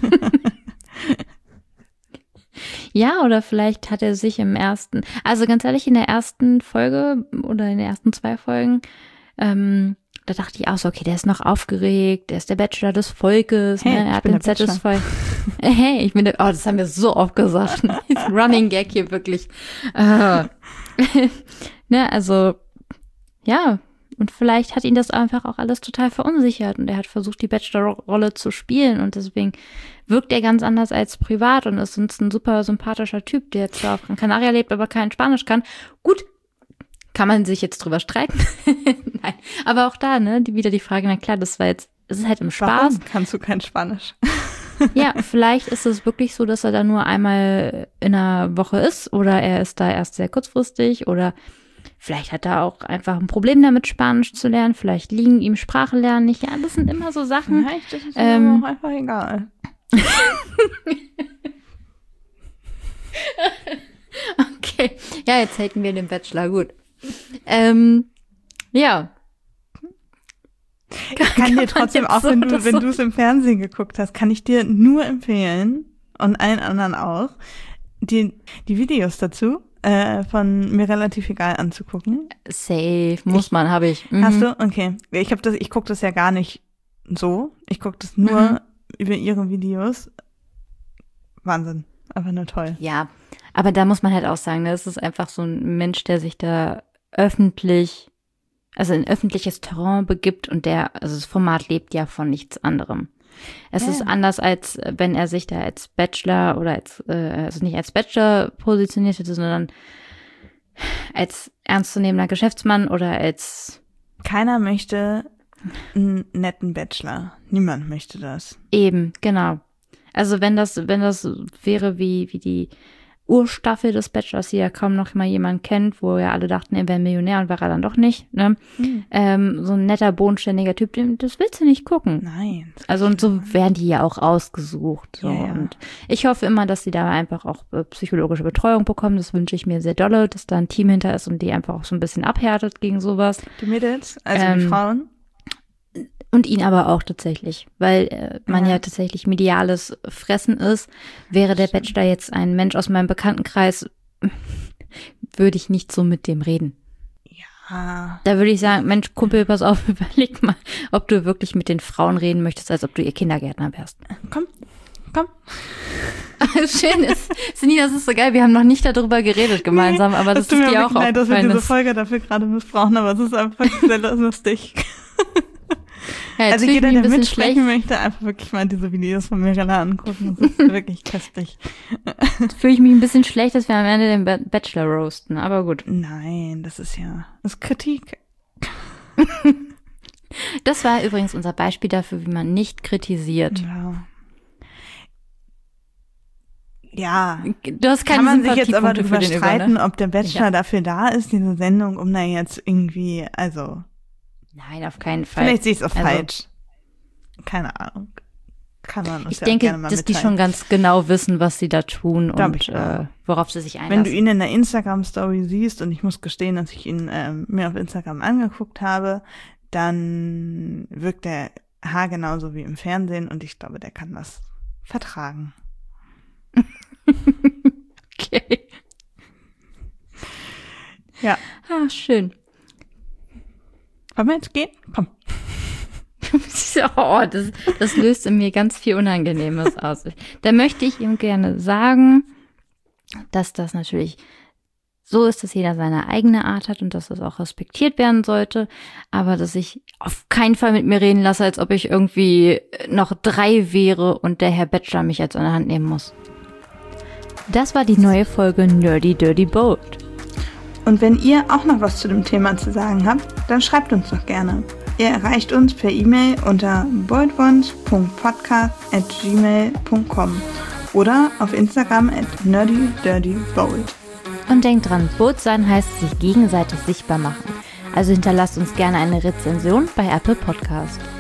Ja, oder vielleicht hat er sich im ersten, also ganz ehrlich, in der ersten Folge oder in den ersten zwei Folgen, ähm, da dachte ich auch so, okay, der ist noch aufgeregt, der ist der Bachelor des Volkes, hey, ne? Er hat den Satisfy. Hey, ich bin der, oh, das haben wir so oft gesagt. Running Gag hier wirklich. Uh. Ne, also, ja, und vielleicht hat ihn das einfach auch alles total verunsichert und er hat versucht, die Bachelor-Rolle zu spielen und deswegen wirkt er ganz anders als privat und ist sonst ein super sympathischer Typ, der zwar auf Gran Canaria lebt, aber kein Spanisch kann. Gut, kann man sich jetzt drüber streiten? Nein, aber auch da, ne, die, wieder die Frage, na klar, das war jetzt, es ist halt im Spaß. Warum kannst du kein Spanisch? Ja, vielleicht ist es wirklich so, dass er da nur einmal in einer Woche ist oder er ist da erst sehr kurzfristig oder vielleicht hat er auch einfach ein Problem damit, Spanisch zu lernen. Vielleicht liegen ihm Sprachenlernen nicht. Ja, das sind immer so Sachen. Vielleicht ist es ähm, ihm auch einfach egal. Okay, ja, jetzt hätten wir den Bachelor, gut. Ähm, ja. Ich kann, kann dir trotzdem, auch so wenn du wenn du es im Fernsehen geguckt hast, kann ich dir nur empfehlen und allen anderen auch, die, die Videos dazu äh, von Mir relativ egal anzugucken. Safe, muss ich, man, habe ich. Mhm. Hast du? Okay. Ich hab das, ich gucke das ja gar nicht so. Ich gucke das nur mhm. über ihre Videos. Wahnsinn. Einfach nur toll. Ja, aber da muss man halt auch sagen, das ist einfach so ein Mensch, der sich da öffentlich, also in öffentliches Terrain begibt und der, also das Format lebt ja von nichts anderem. Es ja. ist anders, als wenn er sich da als Bachelor oder als, äh, also nicht als Bachelor positioniert hätte, sondern als ernstzunehmender Geschäftsmann oder als... Keiner möchte einen netten Bachelor. Niemand möchte das. Eben, genau. Also wenn das, wenn das wäre wie, wie die Urstaffel des Bachelors, die ja kaum noch mal jemand kennt, wo ja alle dachten, er wäre Millionär und war er dann doch nicht, ne? Mhm. Ähm, so ein netter, bodenständiger Typ, das willst du nicht gucken. Nein. Also und so werden die ja auch ausgesucht. So. Ja, ja. Und ich hoffe immer, dass sie da einfach auch psychologische Betreuung bekommen. Das wünsche ich mir sehr dolle, dass da ein Team hinter ist und die einfach auch so ein bisschen abhärtet gegen sowas. Die Mädels, also ähm, die Frauen? Und ihn aber auch tatsächlich, weil äh, man ja. ja tatsächlich mediales Fressen ist. Wäre der Bachelor jetzt ein Mensch aus meinem Bekanntenkreis, würde ich nicht so mit dem reden. Ja. Da würde ich sagen, Mensch, Kumpel, pass auf, überleg mal, ob du wirklich mit den Frauen reden möchtest, als ob du ihr Kindergärtner wärst. Komm, komm. Schön ist, Senina, das ist so geil, wir haben noch nicht darüber geredet gemeinsam, nee, aber das, das ist dir auch aufgefallen. Dass wir diese Folge dafür gerade missbrauchen, aber es ist einfach sehr lustig. Ja, also jeder, der mitsprechen schlecht. möchte, einfach wirklich mal diese Videos von Mirella angucken. Das ist wirklich köstlich. Jetzt fühle ich mich ein bisschen schlecht, dass wir am Ende den ba- Bachelor roasten, aber gut. Nein, das ist ja, das ist Kritik. Das war übrigens unser Beispiel dafür, wie man nicht kritisiert. Ja. Ja. Du hast keine Kann man sich jetzt aber drüber streiten, über, ne? ob der Bachelor ja. dafür da ist, diese Sendung, um da jetzt irgendwie, also... Nein, auf keinen Fall. Vielleicht sehe ich es auch also, falsch. Keine Ahnung. Kann man uns ich ja denke, gerne mal dass mitteilen. die schon ganz genau wissen, was sie da tun Glaub und äh, worauf sie sich einlassen. Wenn du ihn in der Instagram-Story siehst, und ich muss gestehen, dass ich ihn ähm, mir auf Instagram angeguckt habe, dann wirkt er haargenauso wie im Fernsehen und ich glaube, der kann das vertragen. Okay. Ja. Ah, schön. Wollen wir jetzt gehen? Komm. Oh, das, das löst in mir ganz viel Unangenehmes aus. Da möchte ich ihm gerne sagen, dass das natürlich so ist, dass jeder seine eigene Art hat und dass das auch respektiert werden sollte, aber dass ich auf keinen Fall mit mir reden lasse, als ob ich irgendwie noch drei wäre und der Herr Bachelor mich jetzt an der Hand nehmen muss. Das war die neue Folge Nerdy Dirty Bold. Und wenn ihr auch noch was zu dem Thema zu sagen habt, dann schreibt uns doch gerne. Ihr erreicht uns per E-Mail unter boldones punkt podcast at gmail punkt com oder auf Instagram at nerdydirtybold. Und denkt dran, Bold sein heißt sich gegenseitig sichtbar machen. Also hinterlasst uns gerne eine Rezension bei Apple Podcast.